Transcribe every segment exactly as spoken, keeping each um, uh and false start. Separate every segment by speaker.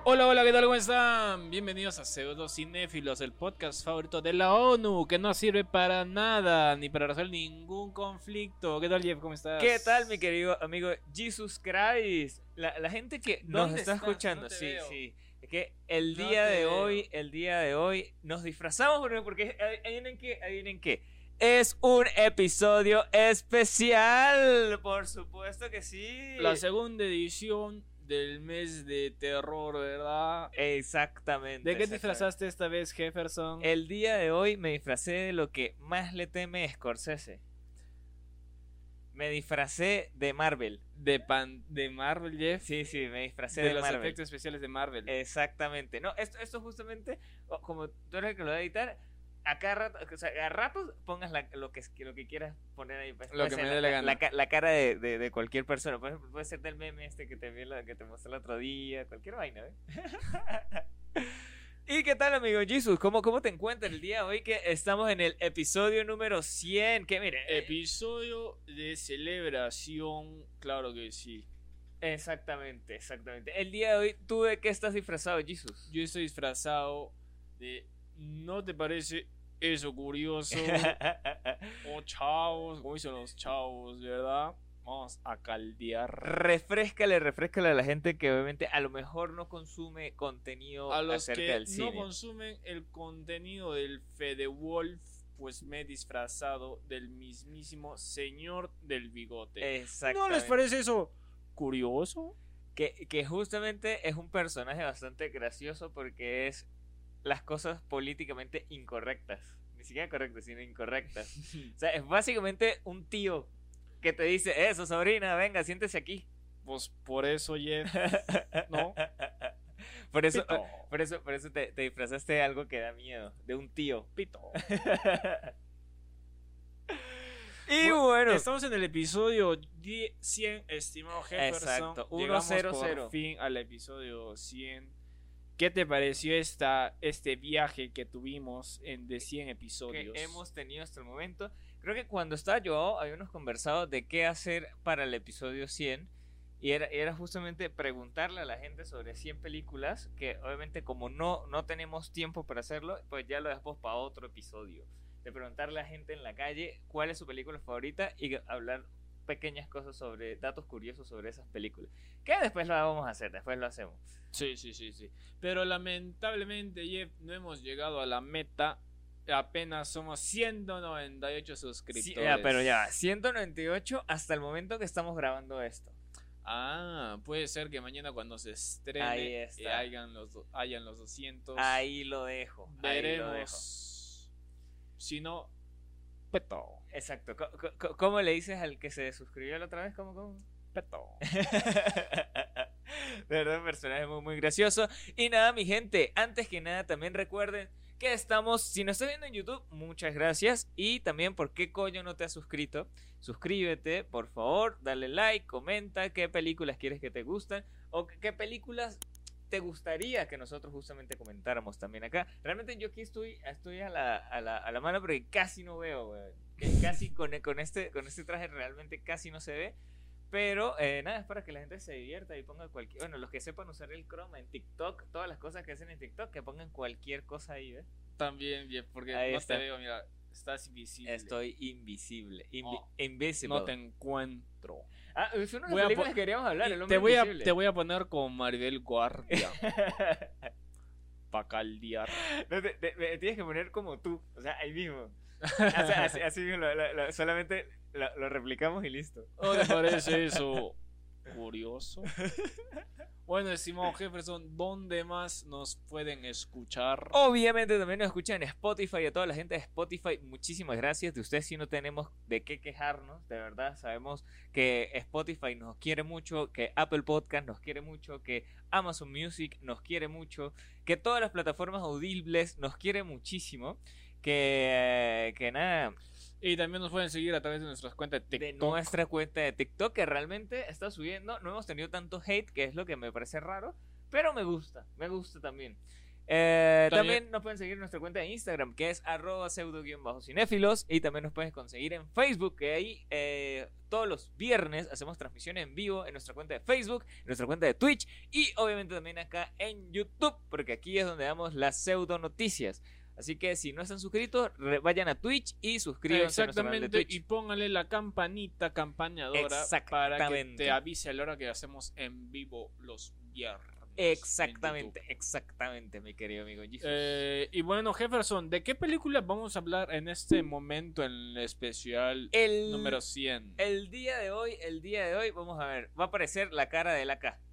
Speaker 1: Hola, hola, ¿qué tal? ¿Cómo están? Bienvenidos a Pseudo Cinéfilos, el podcast favorito de la ONU, que no sirve para nada, ni para resolver ningún conflicto. ¿Qué tal, Jeff? ¿Cómo estás?
Speaker 2: ¿Qué tal, mi querido amigo Jesus Christ? La, la gente que nos está
Speaker 1: estás?
Speaker 2: escuchando,
Speaker 1: No te
Speaker 2: sí,
Speaker 1: veo.
Speaker 2: sí. Es que el
Speaker 1: No
Speaker 2: día
Speaker 1: te
Speaker 2: de
Speaker 1: veo.
Speaker 2: hoy, el día de hoy, nos disfrazamos porque, porque adivinen qué, adivinen qué. Es un episodio especial, por supuesto que sí.
Speaker 1: La segunda edición del mes de terror, ¿verdad?
Speaker 2: Exactamente.
Speaker 1: ¿De qué te
Speaker 2: exactamente.
Speaker 1: disfrazaste esta vez, Jefferson?
Speaker 2: El día de hoy me disfracé de lo que más le teme Scorsese. Me disfracé de Marvel.
Speaker 1: De, pan, de Marvel, Jeff.
Speaker 2: Sí, sí, me disfracé
Speaker 1: de,
Speaker 2: de
Speaker 1: los
Speaker 2: Marvel.
Speaker 1: efectos especiales de Marvel.
Speaker 2: Exactamente. No, esto, esto justamente, como tú eres el que lo va a editar, a cada rato, o sea, a ratos pongas la, lo, que, lo que quieras poner ahí. Pues,
Speaker 1: Lo que me
Speaker 2: la,
Speaker 1: dé la gana.
Speaker 2: La, la cara de, de, de cualquier persona. Puede, puede ser del meme este que te, vi la, que te mostré el otro día, cualquier vaina, ¿eh? ¿Y qué tal, amigo Jesus? ¿Cómo, ¿Cómo te encuentras el día de hoy que estamos en el episodio número cien? Que mire,
Speaker 1: Episodio de celebración, claro que sí.
Speaker 2: Exactamente, exactamente. El día de hoy, ¿tú de qué estás disfrazado, Jesus?
Speaker 1: Yo estoy disfrazado de... ¿No te parece eso curioso? Oh, chavos, como dicen los chavos, ¿verdad? Vamos a caldear.
Speaker 2: Refréscale, refréscale a la gente que obviamente a lo mejor no consume contenido
Speaker 1: a los
Speaker 2: acerca
Speaker 1: que
Speaker 2: del cine.
Speaker 1: no consumen el contenido del Fede Wolf, pues me he disfrazado del mismísimo señor del bigote.
Speaker 2: Exactamente.
Speaker 1: ¿No les parece eso curioso?
Speaker 2: Que, que justamente es un personaje bastante gracioso porque es las cosas políticamente incorrectas. Ni siquiera correctas, sino incorrectas. O sea, es básicamente un tío que te dice, eso, sobrina, venga, siéntese aquí.
Speaker 1: Pues por eso, Jeff, ¿no?
Speaker 2: Por eso,
Speaker 1: Pito.
Speaker 2: por eso, por eso te, te disfrazaste de algo que da miedo, de un tío.
Speaker 1: Pito.
Speaker 2: Y bueno,
Speaker 1: estamos en el episodio cien, estimado Jefferson.
Speaker 2: Exacto,
Speaker 1: Llegamos
Speaker 2: cien.
Speaker 1: por fin al episodio cien. ¿Qué te pareció esta, este viaje que tuvimos en de cien episodios?
Speaker 2: Que hemos tenido hasta el momento. Creo que cuando estaba yo habíamos conversado de qué hacer para el episodio cien. Y era, era justamente preguntarle a la gente sobre cien películas. Que obviamente como no, no tenemos tiempo para hacerlo, pues ya lo dejamos para otro episodio. De preguntarle a la gente en la calle cuál es su película favorita y hablar pequeñas cosas sobre, datos curiosos sobre esas películas. Que después lo vamos a hacer, después lo hacemos.
Speaker 1: Sí, sí, sí, sí. Pero lamentablemente, Jeff, no hemos llegado a la meta. Apenas somos ciento noventa y ocho suscriptores.
Speaker 2: Sí, ya, pero ya, ciento noventa y ocho hasta el momento que estamos grabando esto.
Speaker 1: Ah, puede ser que mañana cuando se estrene
Speaker 2: Ahí está.
Speaker 1: eh, hayan, los, hayan los doscientos.
Speaker 2: Ahí lo dejo.
Speaker 1: Veremos.
Speaker 2: Ahí lo dejo.
Speaker 1: Si no, peto.
Speaker 2: Exacto. ¿Cómo, ¿Cómo le dices al que se suscribió la otra vez? ¿Cómo, cómo?
Speaker 1: Peto.
Speaker 2: De verdad, un personaje muy, muy gracioso. Y nada, mi gente, antes que nada, también recuerden que estamos, si nos estás viendo en YouTube, muchas gracias. Y también, ¿por qué coño no te has suscrito? Suscríbete, por favor, dale like, comenta qué películas quieres que te gustan o qué películas te gustaría que nosotros justamente comentáramos también acá. Realmente yo aquí estoy, estoy a, la, a, la, a la mano porque casi no veo, güey. Casi con, con, este, con este traje realmente casi no se ve. Pero eh, nada, es para que la gente se divierta y ponga cualquier... Bueno, los que sepan usar el Chroma en TikTok, todas las cosas que hacen en TikTok, que pongan cualquier cosa ahí, ¿ves?
Speaker 1: También, Jeff, porque
Speaker 2: Ahí
Speaker 1: no
Speaker 2: está.
Speaker 1: te veo, mira, estás invisible.
Speaker 2: Estoy invisible. Invi
Speaker 1: Oh,
Speaker 2: invisible.
Speaker 1: No te encuentro.
Speaker 2: Ah, es una de
Speaker 1: Voy a
Speaker 2: las películas
Speaker 1: po-
Speaker 2: que queríamos hablar, el
Speaker 1: te,
Speaker 2: hombre
Speaker 1: voy a,
Speaker 2: invisible.
Speaker 1: te voy a poner con Maribel Guardia. Pa' caldear.
Speaker 2: No, te, te- me tienes que poner como tú, o sea, ahí mismo. O sea, así, así mismo, lo- lo- lo- solamente lo, lo replicamos y listo.
Speaker 1: ¿No te parece eso curioso? Bueno, estimado Jefferson, ¿dónde más nos pueden escuchar?
Speaker 2: Obviamente también nos escuchan en Spotify, a toda la gente de Spotify, muchísimas gracias. De ustedes sí no tenemos de qué quejarnos, de verdad. Sabemos que Spotify nos quiere mucho, que Apple Podcast nos quiere mucho, que Amazon Music nos quiere mucho, que todas las plataformas audibles nos quiere muchísimo, que, que nada...
Speaker 1: Y también nos pueden seguir a través de nuestras cuentas de
Speaker 2: de
Speaker 1: TikTok.
Speaker 2: nuestra cuenta de TikTok, que realmente está subiendo. No hemos tenido tanto hate, que es lo que me parece raro, pero me gusta, me gusta también. Eh,
Speaker 1: También-
Speaker 2: también nos pueden seguir en nuestra cuenta de Instagram, que es arroba pseudo-cinéfilos. Y también nos puedes conseguir en Facebook, que ahí eh, todos los viernes hacemos transmisiones en vivo en nuestra cuenta de Facebook, en nuestra cuenta de Twitch y obviamente también acá en YouTube, porque aquí es donde damos las pseudo noticias. Así que si no están suscritos, re- vayan a Twitch y suscríbanse a nuestro canal de
Speaker 1: Exactamente,
Speaker 2: Twitch.
Speaker 1: y póngale la campanita campañadora para que
Speaker 2: Exactamente.
Speaker 1: te avise a la hora que hacemos en vivo los viernes.
Speaker 2: Exactamente,
Speaker 1: en YouTube.
Speaker 2: exactamente, mi querido amigo Jesus.
Speaker 1: Eh, y bueno, Jefferson, ¿de qué película vamos a hablar en este momento en el especial
Speaker 2: el,
Speaker 1: número cien?
Speaker 2: el día de hoy, el día de hoy, vamos a ver, va a aparecer la cara de la K.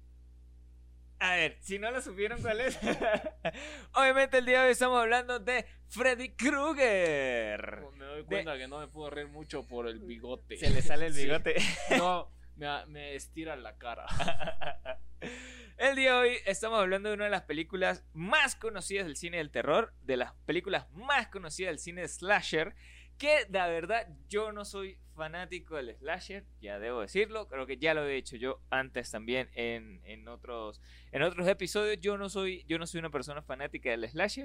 Speaker 2: A ver, si no lo supieron cuál es. Obviamente el día de hoy estamos hablando de Freddy Krueger.
Speaker 1: Me doy cuenta que no me puedo reír mucho por el bigote.
Speaker 2: Se le sale el
Speaker 1: Sí.
Speaker 2: bigote.
Speaker 1: No, me, me estira la cara.
Speaker 2: El día de hoy estamos hablando de una de las películas más conocidas del cine del terror, de las películas más conocidas del cine de slasher, que la verdad yo no soy fanático del slasher, ya debo decirlo, creo que ya lo he dicho yo antes también en, en otros en otros episodios. Yo no soy yo no soy una persona fanática del slasher.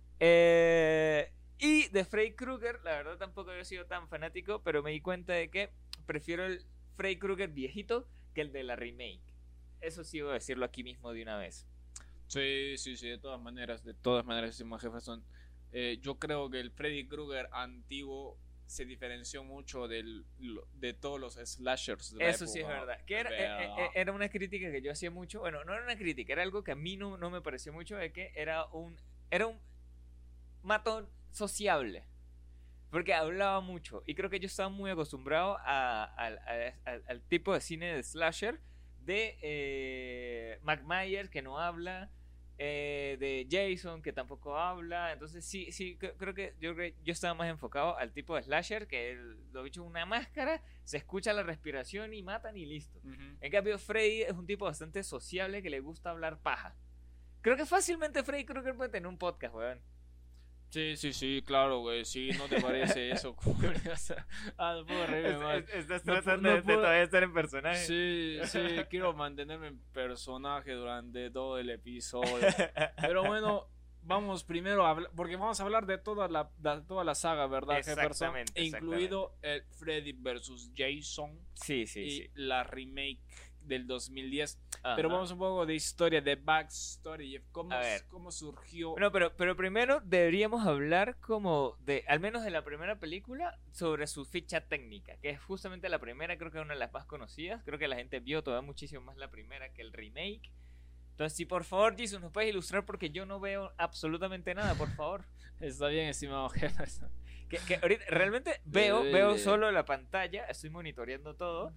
Speaker 2: Eh, y de Freddy Krueger, la verdad tampoco he sido tan fanático, pero me di cuenta de que prefiero el Freddy Krueger viejito que el de la remake. Eso sí voy a decirlo aquí mismo de una vez.
Speaker 1: Sí, sí, sí, de todas maneras, de todas maneras, estimado Jefferson. Eh, yo creo que el Freddy Krueger antiguo se diferenció mucho del, lo- de todos los slashers de la
Speaker 2: Eso sí es
Speaker 1: época.
Speaker 2: verdad. Que era,
Speaker 1: ¿Verdad?
Speaker 2: eh, eh, era una crítica que yo hacía mucho. Bueno, no era una crítica, era algo que a mí no, no me pareció mucho, de que era un, era un matón sociable. Porque hablaba mucho. Y creo que yo estaba muy acostumbrado a- al- a- al- al tipo de cine de slasher de eh, Mike Myers, que no habla, eh, de Jason, que tampoco habla. Entonces sí, sí, cre- creo que yo, cre- yo estaba más enfocado al tipo de slasher, que el- lo bicho una máscara, se escucha la respiración y matan y listo.
Speaker 1: Ujú.
Speaker 2: En cambio, Freddy es un tipo bastante sociable que le gusta hablar paja. Creo que fácilmente Freddy Krueger puede tener un podcast, weón.
Speaker 1: Sí, sí, sí, claro, güey. Sí, ¿no te parece eso? Ah, no puedo reírme más.
Speaker 2: Estás
Speaker 1: No pu-
Speaker 2: tratando
Speaker 1: no
Speaker 2: de, de
Speaker 1: puedo-
Speaker 2: todavía estar en personaje.
Speaker 1: Sí, sí, quiero mantenerme en personaje durante todo el episodio. Pero bueno, vamos primero a hablar, porque vamos a hablar de toda la, de toda la saga, ¿verdad, Jefferson?
Speaker 2: Exactamente,
Speaker 1: Incluido el Freddy versus Jason
Speaker 2: Sí, sí,
Speaker 1: y
Speaker 2: sí.
Speaker 1: la remake del dos mil diez.
Speaker 2: Ajá.
Speaker 1: Pero vamos un poco de historia, de backstory, cómo,
Speaker 2: A ver.
Speaker 1: cómo surgió.
Speaker 2: Bueno, pero, pero primero deberíamos hablar como de, al menos de la primera película, sobre su ficha técnica, que es justamente la primera, creo que es una de las más conocidas. Creo que la gente vio todavía muchísimo más la primera que el remake. Entonces, si por favor, Jesus, nos puedes ilustrar porque yo no veo absolutamente nada, por favor.
Speaker 1: Está bien, estimado Jefferson.
Speaker 2: Que, que ahorita realmente veo,
Speaker 1: Eh,
Speaker 2: veo solo la pantalla, estoy monitoreando todo.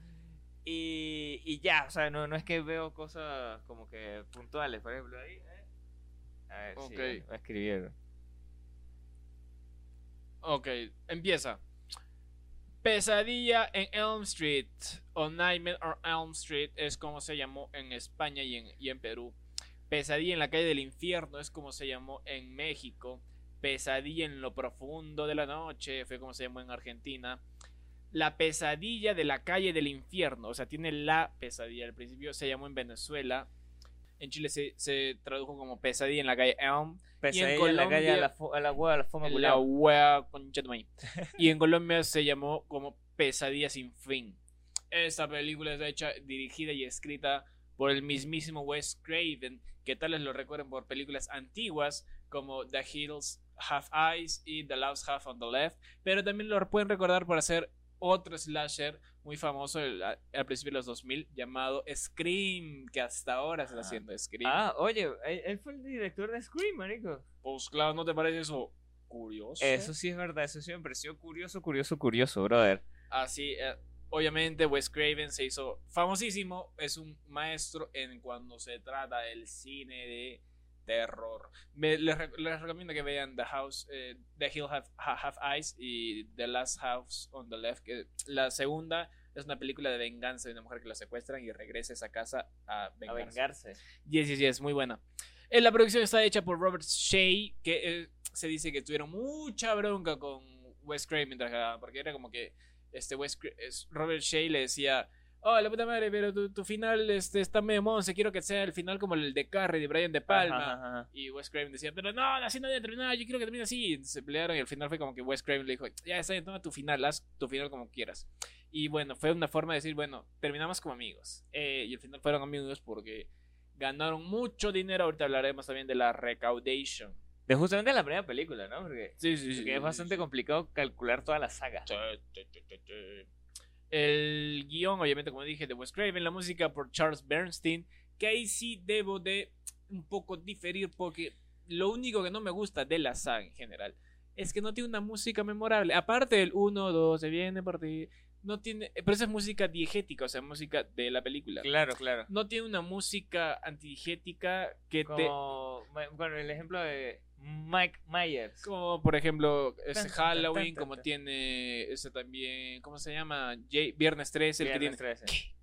Speaker 2: Y, y ya, o sea, no, no es que veo cosas como que puntuales, por ejemplo, ahí. eh. A ver, sí,
Speaker 1: Ok.
Speaker 2: voy a escribir.
Speaker 1: Ok, empieza. Pesadilla en Elm Street o Nightmare on Elm Street es como se llamó en España y en, y en Perú. Pesadilla en la calle del infierno es como se llamó en México. Pesadilla en lo profundo de la noche fue como se llamó en Argentina. La pesadilla de la calle del infierno, o sea, tiene la pesadilla. Al principio se llamó en Venezuela. En Chile se, se tradujo como pesadilla en la calle Elm.
Speaker 2: Pesadilla
Speaker 1: en
Speaker 2: en la calle a la,
Speaker 1: Colombia-
Speaker 2: fo- a la hueá, a la foma
Speaker 1: La
Speaker 2: culiao.
Speaker 1: wea concha tu maíz. Y en Colombia se llamó como Pesadilla sin fin. Esta película está hecha, dirigida y escrita por el mismísimo Wes Craven, que tal vez lo recuerden por películas antiguas como The Hills Have Eyes y The Lost Half on the Left, pero también lo pueden recordar por hacer otro slasher muy famoso el- a- al principio de los dos mil llamado Scream, que hasta ahora se está
Speaker 2: Ah.
Speaker 1: haciendo Scream.
Speaker 2: Ah, oye, él, él fue el director de Scream, marico.
Speaker 1: Pues claro, ¿no te parece eso curioso?
Speaker 2: Eso sí es verdad, eso sí me pareció curioso, curioso, curioso, brother.
Speaker 1: Así, eh, obviamente Wes Craven se hizo famosísimo, es un maestro en cuando se trata del cine de terror. Me- les, re- les recomiendo que vean The House, eh, The Hill Have, Ha- Have Eyes y The Last House on the Left. Que la segunda es una película de venganza de una mujer que la secuestran y regresa a esa casa a
Speaker 2: A
Speaker 1: vengarse.
Speaker 2: vengarse.
Speaker 1: Yes, yes, yes, muy buena. Eh, la producción está hecha por Robert Shea, que eh, se dice que tuvieron mucha bronca con Wes Craven mientras grababan, porque era como que este Wes Cra- es- Robert Shea le decía, oh, la puta madre, pero tu, tu final este, está medio monce, quiero que sea el final como el de Carrie, de Brian De Palma.
Speaker 2: Ajá, ajá, ajá.
Speaker 1: Y Wes Craven decía, pero no, así no debe terminar, yo quiero que termine así. Y se pelearon y al final fue como que Wes Craven le dijo, ya está bien, toma tu final, haz tu final como quieras. Y bueno, fue una forma de decir, bueno, terminamos como amigos. Eh, y al final fueron amigos porque ganaron mucho dinero. Ahorita hablaremos también de la recaudation.
Speaker 2: De justamente la primera película, ¿no? Porque,
Speaker 1: Sí, sí, sí.
Speaker 2: porque
Speaker 1: sí,
Speaker 2: es bastante
Speaker 1: sí.
Speaker 2: complicado calcular toda la saga.
Speaker 1: El guión, obviamente, como dije, de Wes Craven. La música por Charles Bernstein. Que ahí sí debo de un poco diferir porque lo único que no me gusta de la saga en general es que no tiene una música memorable. Aparte del uno, dos, se viene por ti. No tiene, pero esa es música diegética, o sea, música de la película.
Speaker 2: Claro, claro.
Speaker 1: No tiene una música antidigética que te...
Speaker 2: Como, bueno, el ejemplo de Mike Myers.
Speaker 1: Como por ejemplo ese
Speaker 2: Tan, tan,
Speaker 1: Halloween,
Speaker 2: tan, tan,
Speaker 1: como
Speaker 2: tan.
Speaker 1: tiene ese también, ¿cómo se llama? Jay- Viernes trece, el
Speaker 2: Viernes
Speaker 1: que tiene...
Speaker 2: trece.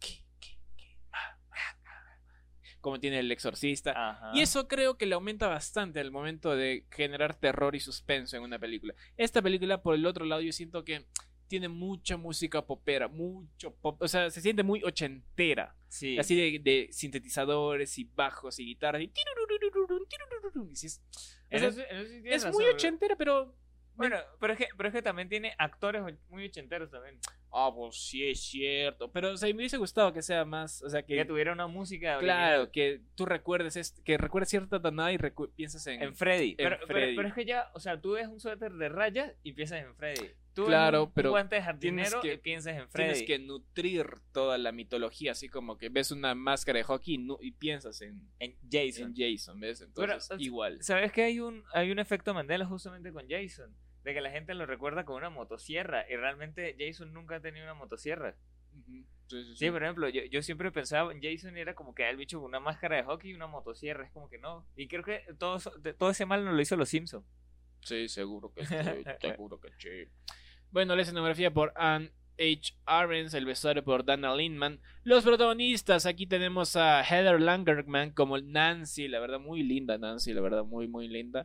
Speaker 1: Como tiene El Exorcista.
Speaker 2: Ajá.
Speaker 1: Y eso creo que le aumenta bastante al momento de generar terror y suspenso en una película. Esta película, por el otro lado, yo siento que tiene mucha música popera, mucho pop, o sea, se siente muy ochentera.
Speaker 2: Sí.
Speaker 1: Así de, de sintetizadores y bajos y guitarras. Y tirururururun, tirurururun, y sí es, o
Speaker 2: En
Speaker 1: sea,
Speaker 2: eso- en eso sí tienes
Speaker 1: es muy
Speaker 2: razón,
Speaker 1: ochentera, pero...
Speaker 2: Bueno, pero es, que, pero es que también tiene actores muy ochenteros también.
Speaker 1: Ah, pues sí es cierto. Pero o sea, me hubiese gustado que sea más, o sea, que...
Speaker 2: Que tuviera una música
Speaker 1: Claro,
Speaker 2: original.
Speaker 1: que tú recuerdes, est- que recuerdes cierta tonada y recu- pienses en...
Speaker 2: En Freddy.
Speaker 1: en
Speaker 2: Pero, pero-
Speaker 1: Freddy.
Speaker 2: pero es que ya, o sea, tú ves un suéter de rayas y piensas en Freddy. Tú
Speaker 1: Claro,
Speaker 2: ves un,
Speaker 1: pero
Speaker 2: un guante de
Speaker 1: tienes
Speaker 2: jardinero
Speaker 1: que-
Speaker 2: y piensas en Freddy.
Speaker 1: Tienes que nutrir toda la mitología, así como que ves una máscara de hockey y, nu- y piensas en,
Speaker 2: En Jason.
Speaker 1: en Jason, ¿ves? Entonces,
Speaker 2: Pero,
Speaker 1: igual.
Speaker 2: ¿Sabes que hay un, hay un efecto Mandela justamente con Jason? De que la gente lo recuerda con una motosierra y realmente Jason nunca ha tenido una motosierra.
Speaker 1: Ujú. Sí, sí, sí.
Speaker 2: Sí, por ejemplo, yo, yo siempre pensaba en Jason y era como que el bicho con una máscara de hockey y una motosierra. Es como que no. Y creo que todo, eso- de- todo ese mal no lo hizo los Simpsons.
Speaker 1: Sí, seguro que sí, seguro que sí. Bueno, la escenografía por Anne H. Arens, el vestuario por Dana Lindman. Los protagonistas, aquí tenemos a Heather Langerman como Nancy, la verdad muy linda Nancy, la verdad muy muy linda.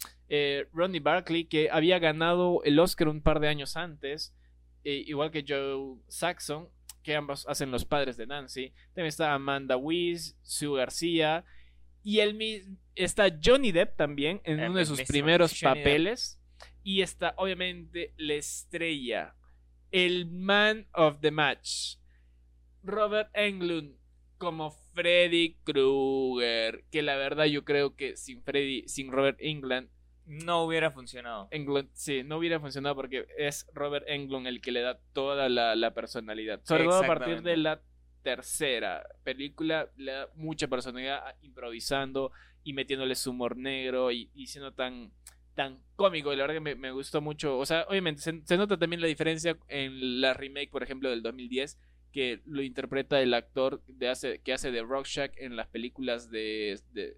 Speaker 1: Eh, Ronnie Barkley, que había ganado el Oscar un par de años antes, eh, igual que Joe Saxon, que ambos hacen los padres de Nancy. También está Amanda Weiss, Sue García, y el mi- está Johnny Depp también en
Speaker 2: El
Speaker 1: uno de sus
Speaker 2: mismísimo
Speaker 1: primeros
Speaker 2: Johnny Depp.
Speaker 1: papeles. Y está obviamente la estrella, el man of the match, Robert Englund como Freddy Krueger, que la verdad yo creo que sin Freddy, sin Robert Englund,
Speaker 2: No hubiera funcionado.
Speaker 1: Englund sí, no hubiera funcionado porque es Robert Englund el que le da toda la, la personalidad. Sobre todo a partir de
Speaker 2: Exactamente.
Speaker 1: la tercera película, le da mucha personalidad a- improvisando y metiéndole su humor negro y, y siendo tan, tan cómico. Y la verdad que me, me gustó mucho. O sea, obviamente se, se nota también la diferencia en la remake, por ejemplo, del dos mil diez, que lo interpreta el actor de hace, que hace de Rorschach en las películas de, de,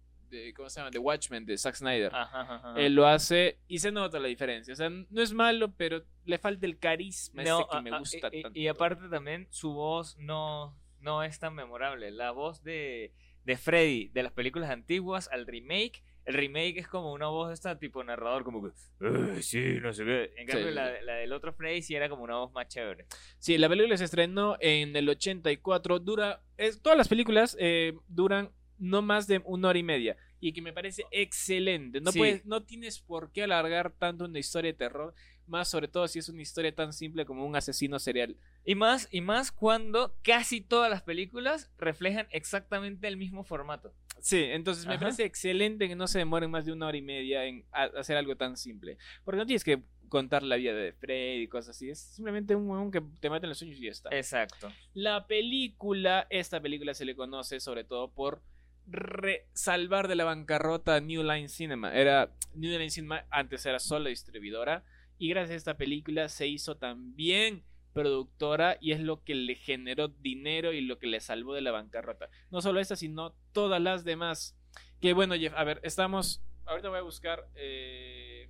Speaker 1: de ¿cómo se llama? De Watchmen, de Zack Snyder.
Speaker 2: Ajá, ajá, ajá.
Speaker 1: Él lo hace y se nota la diferencia. O sea, no es malo, pero le falta el carisma
Speaker 2: No,
Speaker 1: ese que
Speaker 2: a-
Speaker 1: me
Speaker 2: a-
Speaker 1: gusta
Speaker 2: y, y-
Speaker 1: tanto.
Speaker 2: y aparte también su voz no, no es tan memorable. La voz de, de Freddy de las películas antiguas al remake, el remake es como una voz esta tipo narrador, como que, "Ay, sí, no sé qué". En cambio,
Speaker 1: Sí,
Speaker 2: la,
Speaker 1: sí.
Speaker 2: la del otro Freddy sí era como una voz más chévere.
Speaker 1: Sí, la película se estrenó en el ochenta y cuatro. Dura. Es, todas las películas eh, duran no más de una hora y media. Y que me parece excelente. No,
Speaker 2: Sí.
Speaker 1: puedes, no tienes por qué alargar tanto una historia de terror. Más sobre todo si es una historia tan simple como un asesino serial.
Speaker 2: Y más, y más cuando casi todas las películas reflejan exactamente el mismo formato.
Speaker 1: Sí, entonces me
Speaker 2: Ajá.
Speaker 1: parece excelente que no se demoren más de una hora y media en a- hacer algo tan simple. Porque no tienes que contar la vida de Freddy y cosas así. Es simplemente un huevón que te mata en los sueños y ya está.
Speaker 2: Exacto.
Speaker 1: La película, esta película se le conoce sobre todo por re- salvar de la bancarrota a New Line Cinema. Era New Line Cinema antes era solo distribuidora y gracias a esta película se hizo también productora y es lo que le generó dinero y lo que le salvó de la bancarrota. No solo esta, sino todas las demás. Que bueno, Jeff, a ver, estamos. Ahorita voy a buscar eh,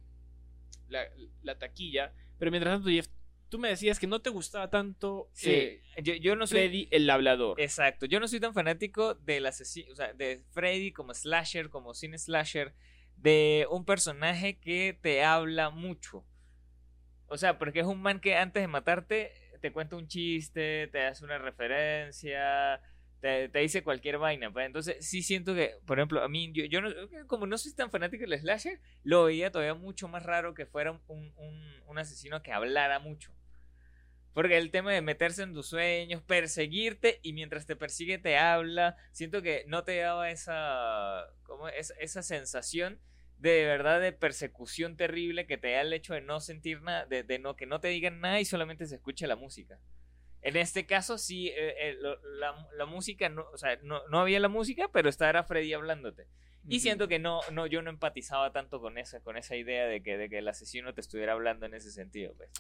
Speaker 1: la, la taquilla, pero mientras tanto, Jeff, tú me decías que no te gustaba tanto
Speaker 2: Sí,
Speaker 1: eh,
Speaker 2: yo, yo no soy...
Speaker 1: Freddy el hablador.
Speaker 2: Exacto, yo no soy tan fanático del asesino, o sea, de Freddy como slasher, como cine slasher, de un personaje que te habla mucho. O sea, porque es un man que antes de matarte te cuenta un chiste, te hace una referencia, te, te dice cualquier vaina. Pues. Entonces sí siento que, por ejemplo, a mí, yo, yo no, como no soy tan fanático del slasher, lo veía todavía mucho más raro que fuera un, un, un asesino que hablara mucho. Porque el tema de meterse en tus sueños, perseguirte y mientras te persigue te habla, siento que no te daba esa, como esa, esa sensación de, de verdad de persecución terrible que te da el hecho de no sentir nada, de, de no que no te digan nada y solamente se escuche la música. En este caso sí, eh, eh, lo, la, la música, no, o sea, no, no había la música, pero estaba era Freddy hablándote. Y siento que no, no, yo no empatizaba tanto con esa, con esa idea de que, de que el asesino te estuviera hablando en ese sentido, pues.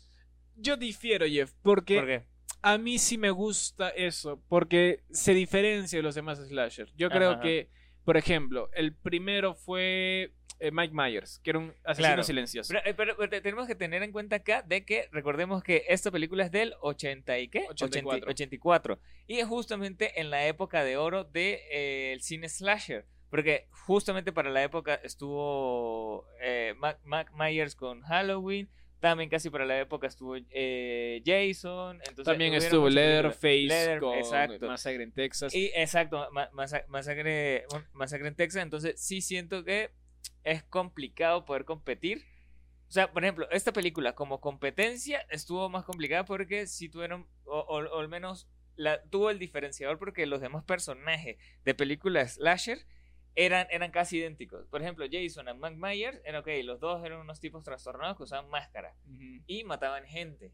Speaker 1: Yo difiero, Jeff, porque
Speaker 2: ¿Por qué?
Speaker 1: a mí sí me gusta eso, porque se diferencia de los demás slasher. Yo creo
Speaker 2: Ajá.
Speaker 1: que, por ejemplo, el primero fue eh, Mike Myers, que era un asesino
Speaker 2: Claro.
Speaker 1: silencioso.
Speaker 2: Pero, eh, pero, pero tenemos que tener en cuenta acá de que recordemos que esta película es del ochenta y qué?
Speaker 1: ochenta y cuatro.
Speaker 2: ochenta y cuatro. Y es justamente en la época de oro del de, eh, cine slasher. Porque justamente para la época estuvo eh, Mac, Mac Myers con Halloween. También casi para la época estuvo eh, Jason. Entonces,
Speaker 1: También
Speaker 2: hubieron
Speaker 1: estuvo
Speaker 2: muchas
Speaker 1: Leatherface
Speaker 2: películas. Leather-
Speaker 1: con
Speaker 2: exacto.
Speaker 1: Masacre en Texas.
Speaker 2: Y exacto, ma- masa- masacre, masacre en Texas. Entonces sí siento que es complicado poder competir. O sea, por ejemplo, esta película como competencia estuvo más complicada porque sí tuvieron, o, o- o al menos la, tuvo el diferenciador porque los demás personajes de películas slasher eran, eran casi idénticos. Por ejemplo, Jason y Mike Myers, eran, okay, los dos eran unos tipos trastornados que usaban máscara
Speaker 1: Ujú.
Speaker 2: y mataban gente.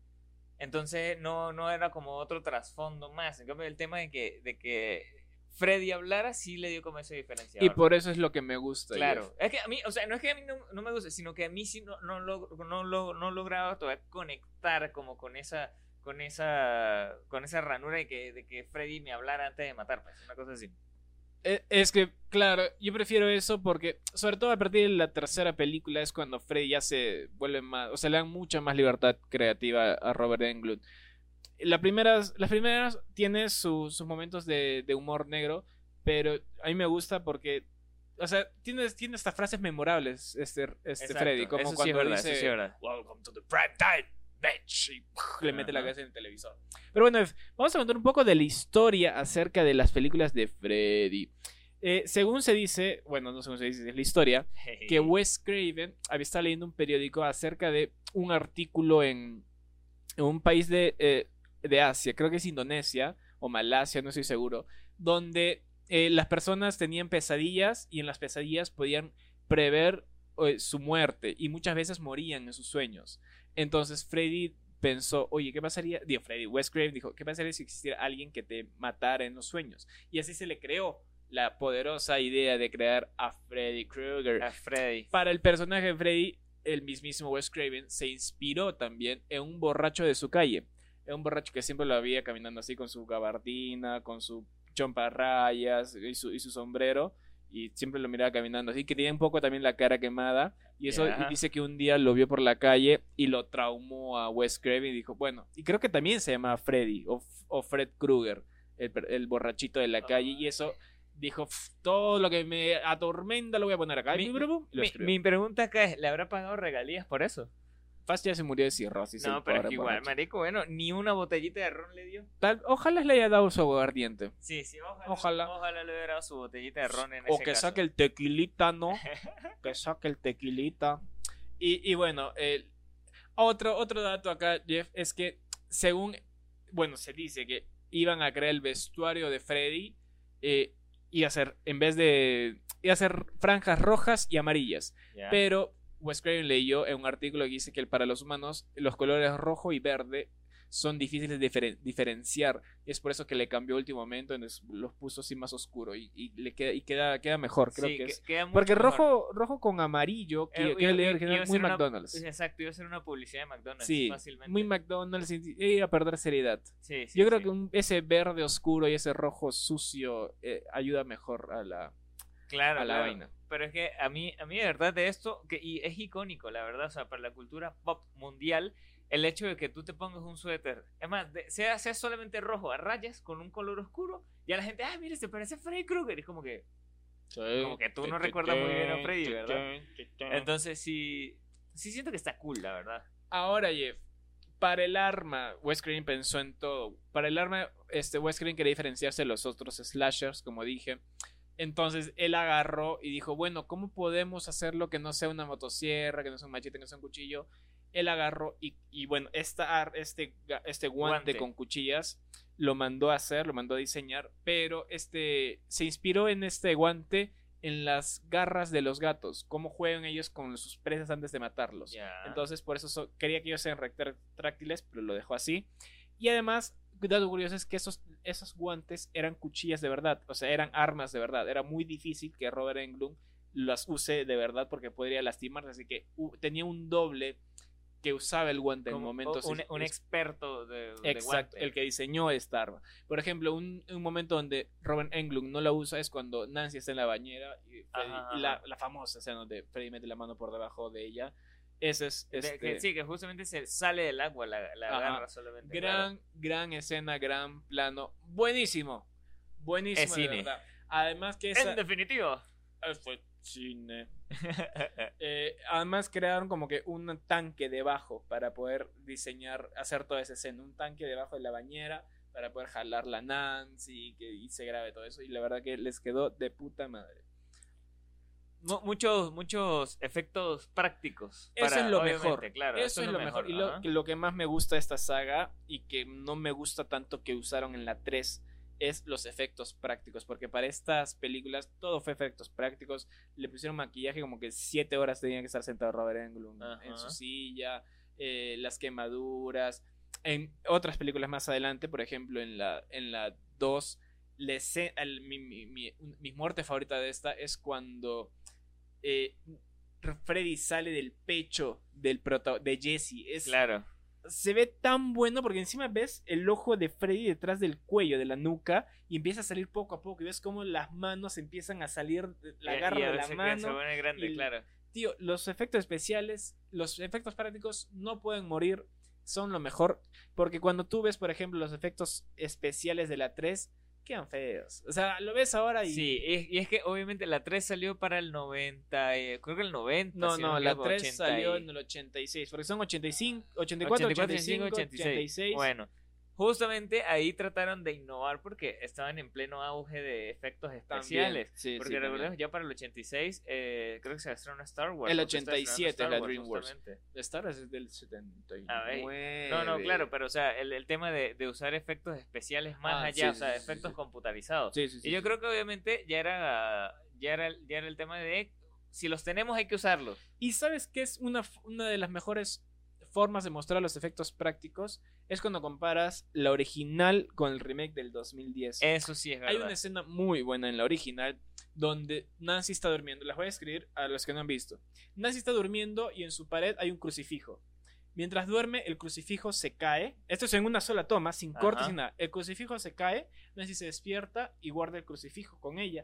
Speaker 2: Entonces no, no era como otro trasfondo más. En cambio, el tema de que, de que Freddy hablara sí le dio como ese diferenciador.
Speaker 1: Y por eso es lo que me gusta.
Speaker 2: Claro,
Speaker 1: Jeff.
Speaker 2: es que a mí, o sea, no es que a mí no, no me guste, sino que a mí sí no, no, log- no, log- no lograba todavía conectar como con esa, con esa, con esa ranura de que, de que Freddy me hablara antes de matar, pues, una cosa así.
Speaker 1: Eh, Es que, claro, yo prefiero eso porque, sobre todo a partir de la tercera película, es cuando Freddy ya se vuelve más, o sea, le dan mucha más libertad creativa a Robert Englund. La primeras, las primeras tiene su- sus momentos de, de humor negro, pero a mí me gusta porque, o sea, tiene, tiene estas frases memorables, este, este
Speaker 2: Exacto,
Speaker 1: Freddy, como
Speaker 2: eso sí
Speaker 1: cuando
Speaker 2: es verdad,
Speaker 1: dice,
Speaker 2: eso sí es verdad.
Speaker 1: Welcome to the prime time, bitch, y ¡puf! Le mete la
Speaker 2: Ajá.
Speaker 1: cabeza en el televisor. Pero bueno, vamos a contar un poco de la historia acerca de las películas de Freddy. Eh, según se dice, bueno, no según se dice, es la historia, que Wes Craven había estado leyendo un periódico acerca de un artículo en, en un país de, eh, de Asia, creo que es Indonesia o Malasia, no estoy seguro, donde eh, las personas tenían pesadillas y en las pesadillas podían prever eh, su muerte y muchas veces morían en sus sueños. Entonces Freddy pensó, oye, ¿qué pasaría? Digo, Freddy, Wes Craven dijo, ¿qué pasaría si existiera alguien que te matara en los sueños? Y así se le creó la poderosa idea de crear a Freddy Krueger.
Speaker 2: A Freddy.
Speaker 1: Para el personaje de Freddy, el mismísimo Wes Craven se inspiró también en un borracho de su calle. En un borracho que siempre lo había caminando así con su gabardina, con su chompa a rayas y su, y su sombrero. Y siempre lo miraba caminando así, que tenía un poco también la cara quemada. Y eso
Speaker 2: Ya.
Speaker 1: y dice que un día lo vio por la calle y lo traumó a Wes Craven y dijo, bueno, y creo que también se llama Freddy o, o Fred Krueger, el, el borrachito de la calle. Y eso dijo, "Pf, todo lo que me atormenta lo voy a poner acá".
Speaker 2: Mi,
Speaker 1: Y lo
Speaker 2: mi,
Speaker 1: escribió.
Speaker 2: mi pregunta acá es, ¿le habrá pagado regalías por eso?
Speaker 1: Fast ya se murió de cirrosis.
Speaker 2: No,
Speaker 1: el
Speaker 2: pero es
Speaker 1: pobre
Speaker 2: que igual,
Speaker 1: borracho.
Speaker 2: marico, bueno, ni una botellita de ron le dio.
Speaker 1: Tal, ojalá le haya dado su aguardiente.
Speaker 2: Sí, sí, ojalá.
Speaker 1: Ojalá.
Speaker 2: Ojalá le hubiera dado su botellita de ron en
Speaker 1: O
Speaker 2: ese
Speaker 1: que
Speaker 2: caso.
Speaker 1: saque el tequilita, ¿no? Que saque el tequilita. Y, y bueno, el, otro, otro dato acá, Jeff, es que según, bueno, se dice que iban a crear el vestuario de Freddy, eh, iba a ser, en vez de, iba a ser franjas rojas y amarillas.
Speaker 2: Ya.
Speaker 1: Pero Wes Craven leyó en un artículo que dice que para los humanos los colores rojo y verde son difíciles de diferen- diferenciar. Y es por eso que le cambió a último momento, entonces los puso así más oscuro y, y le queda, y queda, queda mejor, creo
Speaker 2: Sí,
Speaker 1: que
Speaker 2: que-
Speaker 1: es.
Speaker 2: queda mucho
Speaker 1: Porque
Speaker 2: mejor.
Speaker 1: rojo, rojo con amarillo, que,
Speaker 2: Eh,
Speaker 1: que
Speaker 2: iba-
Speaker 1: leí
Speaker 2: iba-
Speaker 1: original,
Speaker 2: iba a
Speaker 1: muy
Speaker 2: ser una-
Speaker 1: McDonald's.
Speaker 2: Exacto, iba a ser una publicidad de McDonald's.
Speaker 1: Sí,
Speaker 2: fácilmente.
Speaker 1: muy McDonald's y y iba a perder seriedad.
Speaker 2: Sí, sí,
Speaker 1: Yo creo
Speaker 2: sí.
Speaker 1: que un- ese verde oscuro y ese rojo sucio eh, ayuda mejor a la,
Speaker 2: Claro,
Speaker 1: a la
Speaker 2: claro.
Speaker 1: vaina.
Speaker 2: Pero es que a mí, a mí de verdad de esto, que y es icónico, la verdad, o sea, para la cultura pop mundial, el hecho de que tú te pongas un suéter, es más, de- sea, sea solamente rojo a rayas con un color oscuro, ya la gente, ah, mire, se parece a Freddy Krueger, es como que, como que tú no recuerdas muy bien a Freddy, ¿verdad? Entonces sí, sí siento que está cool, la verdad.
Speaker 1: Ahora, Jeff, Para el arma, Wes Craven pensó en todo. Para el arma, este, Wes Craven quería diferenciarse de los otros slashers, como dije. Entonces él agarró y dijo, bueno, ¿cómo podemos hacerlo que no sea una motosierra, que no sea un machete, que no sea un cuchillo? Él agarró y, y bueno, esta, este, este guante, guante con cuchillas lo mandó a hacer, lo mandó a diseñar, pero este, se inspiró en este guante en las garras de los gatos, cómo juegan ellos con sus presas antes de matarlos. Yeah. Entonces por eso so, quería que ellos sean retráctiles, pero lo dejó así. Y además, dato curioso es que esos, esos guantes eran cuchillas de verdad, o sea, eran armas de verdad. Era muy difícil que Robert Englund las use de verdad porque podría lastimarse, así que uh, tenía un doble que usaba el guante en momentos.
Speaker 2: Un, un experto de,
Speaker 1: de Exacto, guante. El que diseñó esta arma. Por ejemplo, un, un momento donde Robert Englund no la usa es cuando Nancy está en la bañera y, Freddy, ajá, y la, la famosa escena donde Freddy mete la mano por debajo de ella. Ese es. Este,
Speaker 2: de, que, sí, que justamente se sale del agua, la, la agarra solamente.
Speaker 1: Gran, claro. gran escena, gran plano. Buenísimo. Buenísimo,
Speaker 2: es cine.
Speaker 1: De verdad. Además que esa.
Speaker 2: En definitiva.
Speaker 1: Fue cine. eh, además crearon como que un tanque debajo para poder diseñar, hacer toda esa escena, un tanque debajo de la bañera para poder jalar la Nancy que, y se grabe todo eso, y la verdad que les quedó de puta madre.
Speaker 2: M- muchos muchos efectos prácticos
Speaker 1: eso
Speaker 2: para,
Speaker 1: es lo mejor,
Speaker 2: claro,
Speaker 1: eso, eso es lo mejor, mejor. Y lo, lo que más me gusta de esta saga y que no me gusta tanto que usaron en la tres es los efectos prácticos, porque para estas películas todo fue efectos prácticos. Le pusieron maquillaje, como que siete horas tenía que estar sentado Robert Englund Ajá. en su silla, eh, las quemaduras. En otras películas más adelante, por ejemplo en la en la dos, les, el, mi, mi, mi, mi muerte favorita de esta es cuando eh, Freddy sale del pecho del prota- de Jesse. Es,
Speaker 2: claro.
Speaker 1: Se ve tan bueno porque encima ves el ojo de Freddy detrás del cuello, de la nuca, y empieza a salir poco a poco y ves cómo las manos empiezan a salir, la garra de la mano.
Speaker 2: Se pone grande,
Speaker 1: y,
Speaker 2: claro.
Speaker 1: Tío, los efectos especiales, los efectos prácticos no pueden morir, son lo mejor, porque cuando tú ves, por ejemplo, los efectos especiales de la tres, quedan feos. O sea, lo ves ahora y...
Speaker 2: Sí, y, y es que obviamente la tres salió para el noventa, eh, creo que el noventa.
Speaker 1: No,
Speaker 2: si
Speaker 1: no,
Speaker 2: no
Speaker 1: la
Speaker 2: creo,
Speaker 1: tres
Speaker 2: ochenta
Speaker 1: salió
Speaker 2: y...
Speaker 1: en el ochenta y seis, porque son ochenta y cinco, ochenta y cuatro, ochenta y cinco, ochenta y seis.
Speaker 2: Bueno, justamente ahí trataron de innovar porque estaban en pleno auge de efectos especiales.
Speaker 1: Sí,
Speaker 2: porque
Speaker 1: sí,
Speaker 2: recordemos, ya para el ochenta y seis, eh, creo que se estrenó Star Wars.
Speaker 1: El ochenta y siete es la DreamWorks. Star Wars es del setenta y nueve.
Speaker 2: No, no, claro, pero o sea, el, el tema de, de usar efectos especiales más
Speaker 1: ah,
Speaker 2: allá,
Speaker 1: sí,
Speaker 2: o sea,
Speaker 1: sí,
Speaker 2: efectos
Speaker 1: sí,
Speaker 2: computarizados.
Speaker 1: Sí, sí, sí,
Speaker 2: y yo
Speaker 1: sí.
Speaker 2: creo que obviamente ya era, ya era, ya era el tema de si los tenemos hay que usarlos.
Speaker 1: Y sabes qué es una, una de las mejores formas de mostrar los efectos prácticos es cuando comparas la original con el remake del dos mil diez.
Speaker 2: Eso sí es verdad.
Speaker 1: Hay una escena muy buena en la original donde Nancy está durmiendo. Las voy a escribir a los que no han visto. Nancy está durmiendo y en su pared hay un crucifijo. Mientras duerme, el crucifijo se cae. Esto es en una sola toma, sin corte, sin nada. El crucifijo se cae, Nancy se despierta y guarda el crucifijo con ella.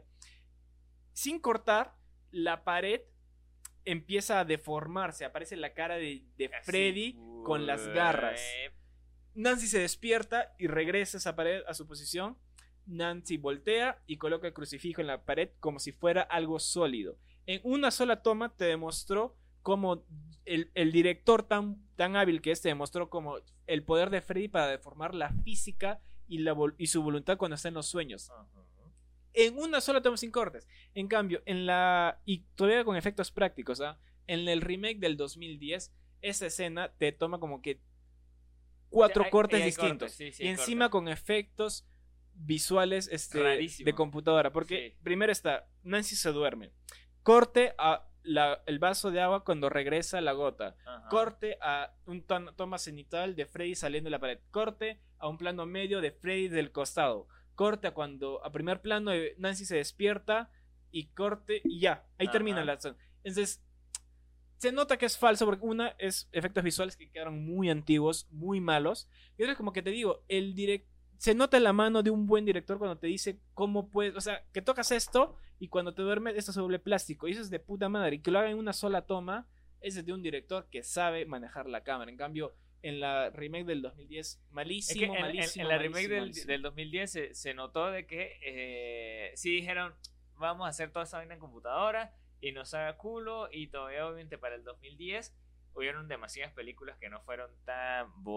Speaker 1: Sin cortar, la pared empieza a deformarse. Aparece la cara de, de Freddy Así, con las garras. Nancy se despierta y regresa esa pared a su posición. Nancy voltea y coloca el crucifijo en la pared como si fuera algo sólido. En una sola toma te demostró cómo el, el director tan, tan hábil que es, te demostró como el poder de Freddy para deformar la física y, la, y su voluntad cuando está en los sueños. Uh-huh. En una sola toma sin cortes. En cambio, en la... y todavía con efectos prácticos, ¿ah? En el remake del dos mil diez, esa escena te toma como que cuatro hay, cortes hay distintos. Cortes, sí, sí, y encima cortes. Con efectos visuales este, de computadora. Porque sí. Primero está, Nancy se duerme. Corte a la, el vaso de agua cuando regresa la gota. Ajá. Corte a un ton, toma cenital de Freddy saliendo de la pared. Corte a un plano medio de Freddy del costado. Corte a cuando a primer plano Nancy se despierta. Y corte y ya. Ahí Ajá. termina la acción. Entonces se nota que es falso porque una es efectos visuales que quedaron muy antiguos, muy malos. Y otra es como que te digo, el direct se nota la mano de un buen director cuando te dice cómo puedes, o sea, que tocas esto y cuando te duermes esto se vuelve plástico. Y eso es de puta madre. Y que lo haga en una sola toma, ese es de un director que sabe manejar la cámara. En cambio, en la remake del dos mil diez, malísimo,
Speaker 2: es que en,
Speaker 1: malísimo.
Speaker 2: En, en la
Speaker 1: malísimo,
Speaker 2: remake del,
Speaker 1: malísimo.
Speaker 2: del dos mil diez se, se notó de que eh, sí dijeron, vamos a hacer toda esa vaina en computadora y nos haga culo, y todavía obviamente para el dos mil diez hubieron demasiadas películas que no fueron tan buenas.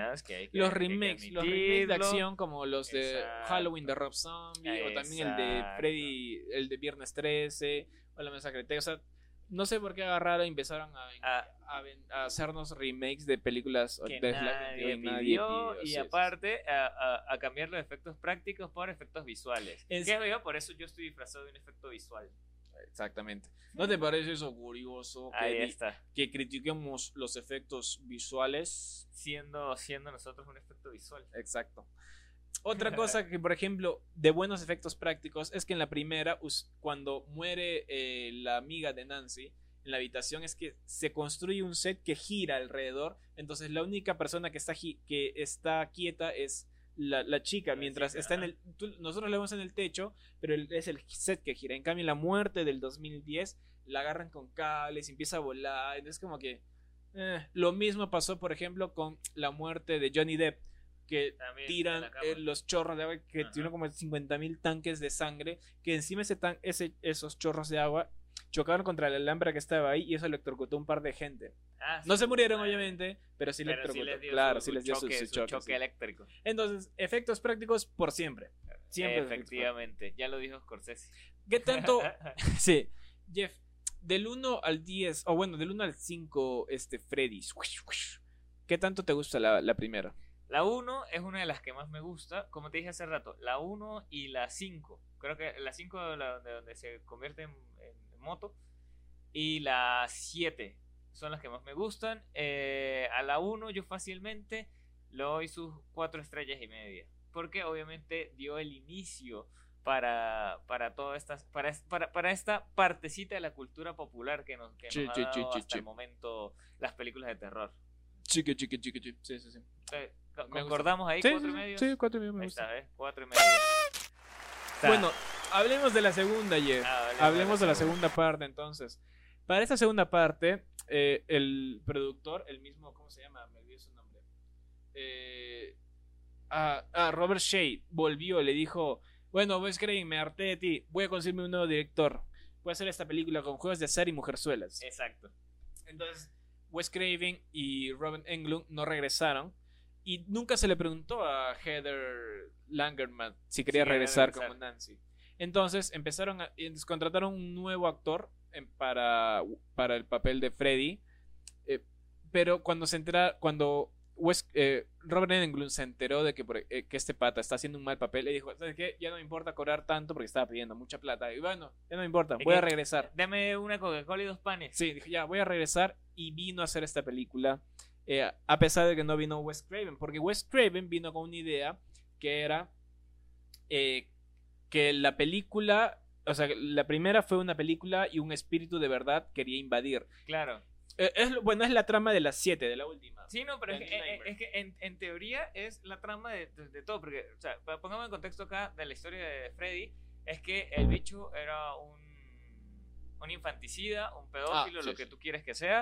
Speaker 2: buenas, que hay que
Speaker 1: Los
Speaker 2: hay que
Speaker 1: remakes, los remakes de
Speaker 2: admitirlo.
Speaker 1: acción como los de
Speaker 2: Exacto.
Speaker 1: Halloween de Rob Zombie o también el de
Speaker 2: Exacto.
Speaker 1: Freddy, el de Viernes trece o la Masacre de Texas. No sé por qué agarraron y empezaron a,
Speaker 2: Ah.
Speaker 1: a, ven- a hacernos remakes de películas
Speaker 2: Que
Speaker 1: de Slash
Speaker 2: nadie
Speaker 1: veintidós
Speaker 2: pidió,
Speaker 1: sí,
Speaker 2: y
Speaker 1: sí, sí.
Speaker 2: aparte a, a- a cambiar los efectos prácticos por efectos visuales.
Speaker 1: Es-
Speaker 2: ¿Qué veo? Por eso yo estoy disfrazado de un efecto visual.
Speaker 1: Exactamente. ¿No te parece eso curioso?
Speaker 2: Ahí
Speaker 1: que,
Speaker 2: está.
Speaker 1: que critiquemos los efectos visuales.
Speaker 2: Siendo, siendo nosotros un efecto visual.
Speaker 1: Exacto. Otra cosa que, por ejemplo, de buenos efectos prácticos es que en la primera, us- cuando muere eh, la amiga de Nancy en la habitación, es que se construye un set que gira alrededor. Entonces, la única persona que está, gi- que está quieta es la, la chica,
Speaker 2: La
Speaker 1: mientras
Speaker 2: chica,
Speaker 1: está en
Speaker 2: ajá.
Speaker 1: el. tú- nosotros la vemos en el techo, pero el- es el set que gira. En cambio, en la muerte del dos mil diez, la agarran con cables y empieza a volar. Entonces, como que. eh, lo mismo pasó, por ejemplo, con la muerte de Johnny Depp, que
Speaker 2: También
Speaker 1: tiran
Speaker 2: en la cama.
Speaker 1: eh, los chorros de agua, que
Speaker 2: Ajá.
Speaker 1: tienen como cincuenta mil tanques de sangre, que encima ese tan, ese, esos chorros de agua chocaron contra el alambre que estaba ahí y eso electrocutó un par de gente.
Speaker 2: Ah,
Speaker 1: No
Speaker 2: sí,
Speaker 1: se murieron,
Speaker 2: madre.
Speaker 1: obviamente, pero sí
Speaker 2: Pero sí
Speaker 1: electrocutó.
Speaker 2: les dio
Speaker 1: Claro,
Speaker 2: su-
Speaker 1: sí
Speaker 2: su
Speaker 1: les dio su,
Speaker 2: choque,
Speaker 1: su
Speaker 2: su
Speaker 1: choque,
Speaker 2: choque
Speaker 1: sí.
Speaker 2: eléctrico.
Speaker 1: Entonces, efectos prácticos por siempre. Siempre efectos
Speaker 2: Efectivamente, ya lo dijo Scorsese.
Speaker 1: prácticos. ¿Qué tanto? Sí, Jeff, del uno al diez, o bueno, del uno al cinco, este, Freddy's. ¿Qué tanto te gusta la, la primera?
Speaker 2: La uno es una de las que más me gusta, como te dije hace rato, la uno y la cinco. Creo que la cinco es la donde, donde se convierte en, en moto. Y la siete son las que más me gustan. Eh, a la uno yo fácilmente le doy sus cuatro estrellas y media. Porque obviamente dio el inicio para, para todas estas, para, para, para esta partecita de la cultura popular que nos, que nos
Speaker 1: Sí,
Speaker 2: ha
Speaker 1: sí,
Speaker 2: dado
Speaker 1: sí, sí,
Speaker 2: hasta
Speaker 1: sí.
Speaker 2: el momento las películas de terror.
Speaker 1: Chique, chique, chique, chique. Sí, sí, sí.
Speaker 2: Eh,
Speaker 1: Me gusta.
Speaker 2: ¿Concordamos ahí?
Speaker 1: Sí,
Speaker 2: ¿Cuatro
Speaker 1: sí,
Speaker 2: y
Speaker 1: sí,
Speaker 2: medio?
Speaker 1: sí, cuatro y medio me
Speaker 2: Ahí
Speaker 1: gusta.
Speaker 2: está, ¿ves? Cuatro y medio. O sea,
Speaker 1: Bueno, hablemos de la segunda, Jeff.
Speaker 2: ah, hablemos
Speaker 1: Hablemos
Speaker 2: de
Speaker 1: de
Speaker 2: la
Speaker 1: la segunda parte, entonces. Para esta segunda parte, eh, el productor, el mismo, ¿cómo se llama? Me olvidé su nombre. Eh, ah, ah, Robert Shea volvió, le dijo, bueno, Wes Craven, me harté de ti, voy a conseguirme un nuevo director. Voy a hacer esta película con juegos de azar y mujerzuelas.
Speaker 2: exacto.
Speaker 1: Entonces, Wes Craven y Robert Englund no regresaron. Y nunca se le preguntó a Heather Langerman si quería
Speaker 2: Si quería
Speaker 1: regresar,
Speaker 2: regresar.
Speaker 1: como Nancy. Entonces empezaron a entonces contrataron un nuevo actor en- para, para el papel de Freddy. Eh, pero cuando se entera, cuando Wes- eh, Robert Englund se enteró de que, por- eh, que este pata está haciendo un mal papel, le dijo, ¿sabes qué? Ya no me importa cobrar tanto porque estaba pidiendo mucha plata. Y bueno, ya no me importa,
Speaker 2: Es
Speaker 1: voy a
Speaker 2: que-
Speaker 1: regresar.
Speaker 2: Dame una Coca-Cola y dos panes.
Speaker 1: Sí, dije, ya, voy a regresar y vino a hacer esta película. eh, a pesar de que no vino Wes Craven, porque Wes Craven vino con una idea que era eh, que la película, o sea, la primera fue una película y un espíritu de verdad quería invadir.
Speaker 2: Claro.
Speaker 1: Eh, es, lo- bueno, es la trama de las siete, de la última.
Speaker 2: Sí, no, pero es
Speaker 1: El
Speaker 2: que, eh,
Speaker 1: Nightmare.
Speaker 2: es que en, en teoría es la trama de, de- de todo. Porque, o sea, pa- pongamos en contexto acá de la historia de Freddy. Es que el bicho era un, un infanticida, un pedófilo,
Speaker 1: Ah, sí,
Speaker 2: lo que
Speaker 1: sí.
Speaker 2: tú quieres que sea.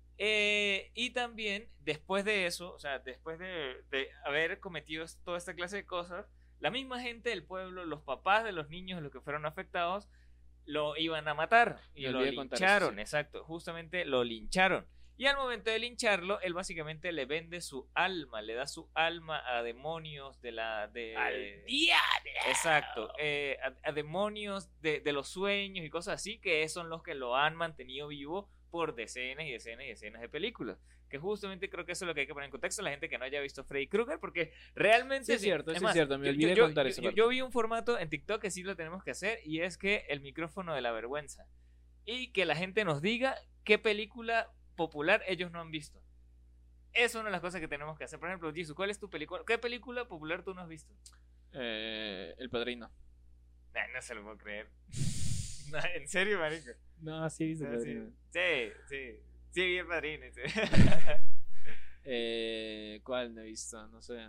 Speaker 2: Eh, y también, después de eso, o sea, después de, de haber cometido toda esta clase de cosas, la misma gente del pueblo, los papás de los niños, los que fueron afectados, lo iban a matar y
Speaker 1: Me
Speaker 2: lo
Speaker 1: olvidé contar eso,
Speaker 2: lincharon,
Speaker 1: sí.
Speaker 2: exacto, justamente lo lincharon. Y al momento de lincharlo, él básicamente le vende su alma, le da su alma a demonios de la... De,
Speaker 1: ¡Al diablo!
Speaker 2: Exacto, eh, a, a demonios de, de los sueños y cosas así, que son los que lo han mantenido vivo por decenas y decenas y decenas de películas. Que justamente creo que eso es lo que hay que poner en contexto a la gente que no haya visto Freddy Krueger, porque realmente...
Speaker 1: Sí, es cierto, sí es
Speaker 2: más,
Speaker 1: cierto, me
Speaker 2: yo-
Speaker 1: olvidé
Speaker 2: yo,
Speaker 1: contar
Speaker 2: yo-
Speaker 1: esa
Speaker 2: yo-
Speaker 1: parte.
Speaker 2: yo vi un formato en TikTok que sí lo tenemos que hacer, y es que el micrófono de la vergüenza. Y que la gente nos diga qué película popular ellos no han visto. Es una de las cosas que tenemos que hacer. Por ejemplo, Jisoo, ¿cuál es tu película? ¿Qué película popular tú no has visto?
Speaker 1: Eh, el Padrino.
Speaker 2: Nah, no se lo puedo creer. No, ¿en serio, marico?
Speaker 1: No, sí, viste el
Speaker 2: No, sí,
Speaker 1: Padrino.
Speaker 2: sí, sí. Sí, vi el Padrino. Sí.
Speaker 1: Eh, ¿Cuál no he visto? No sé.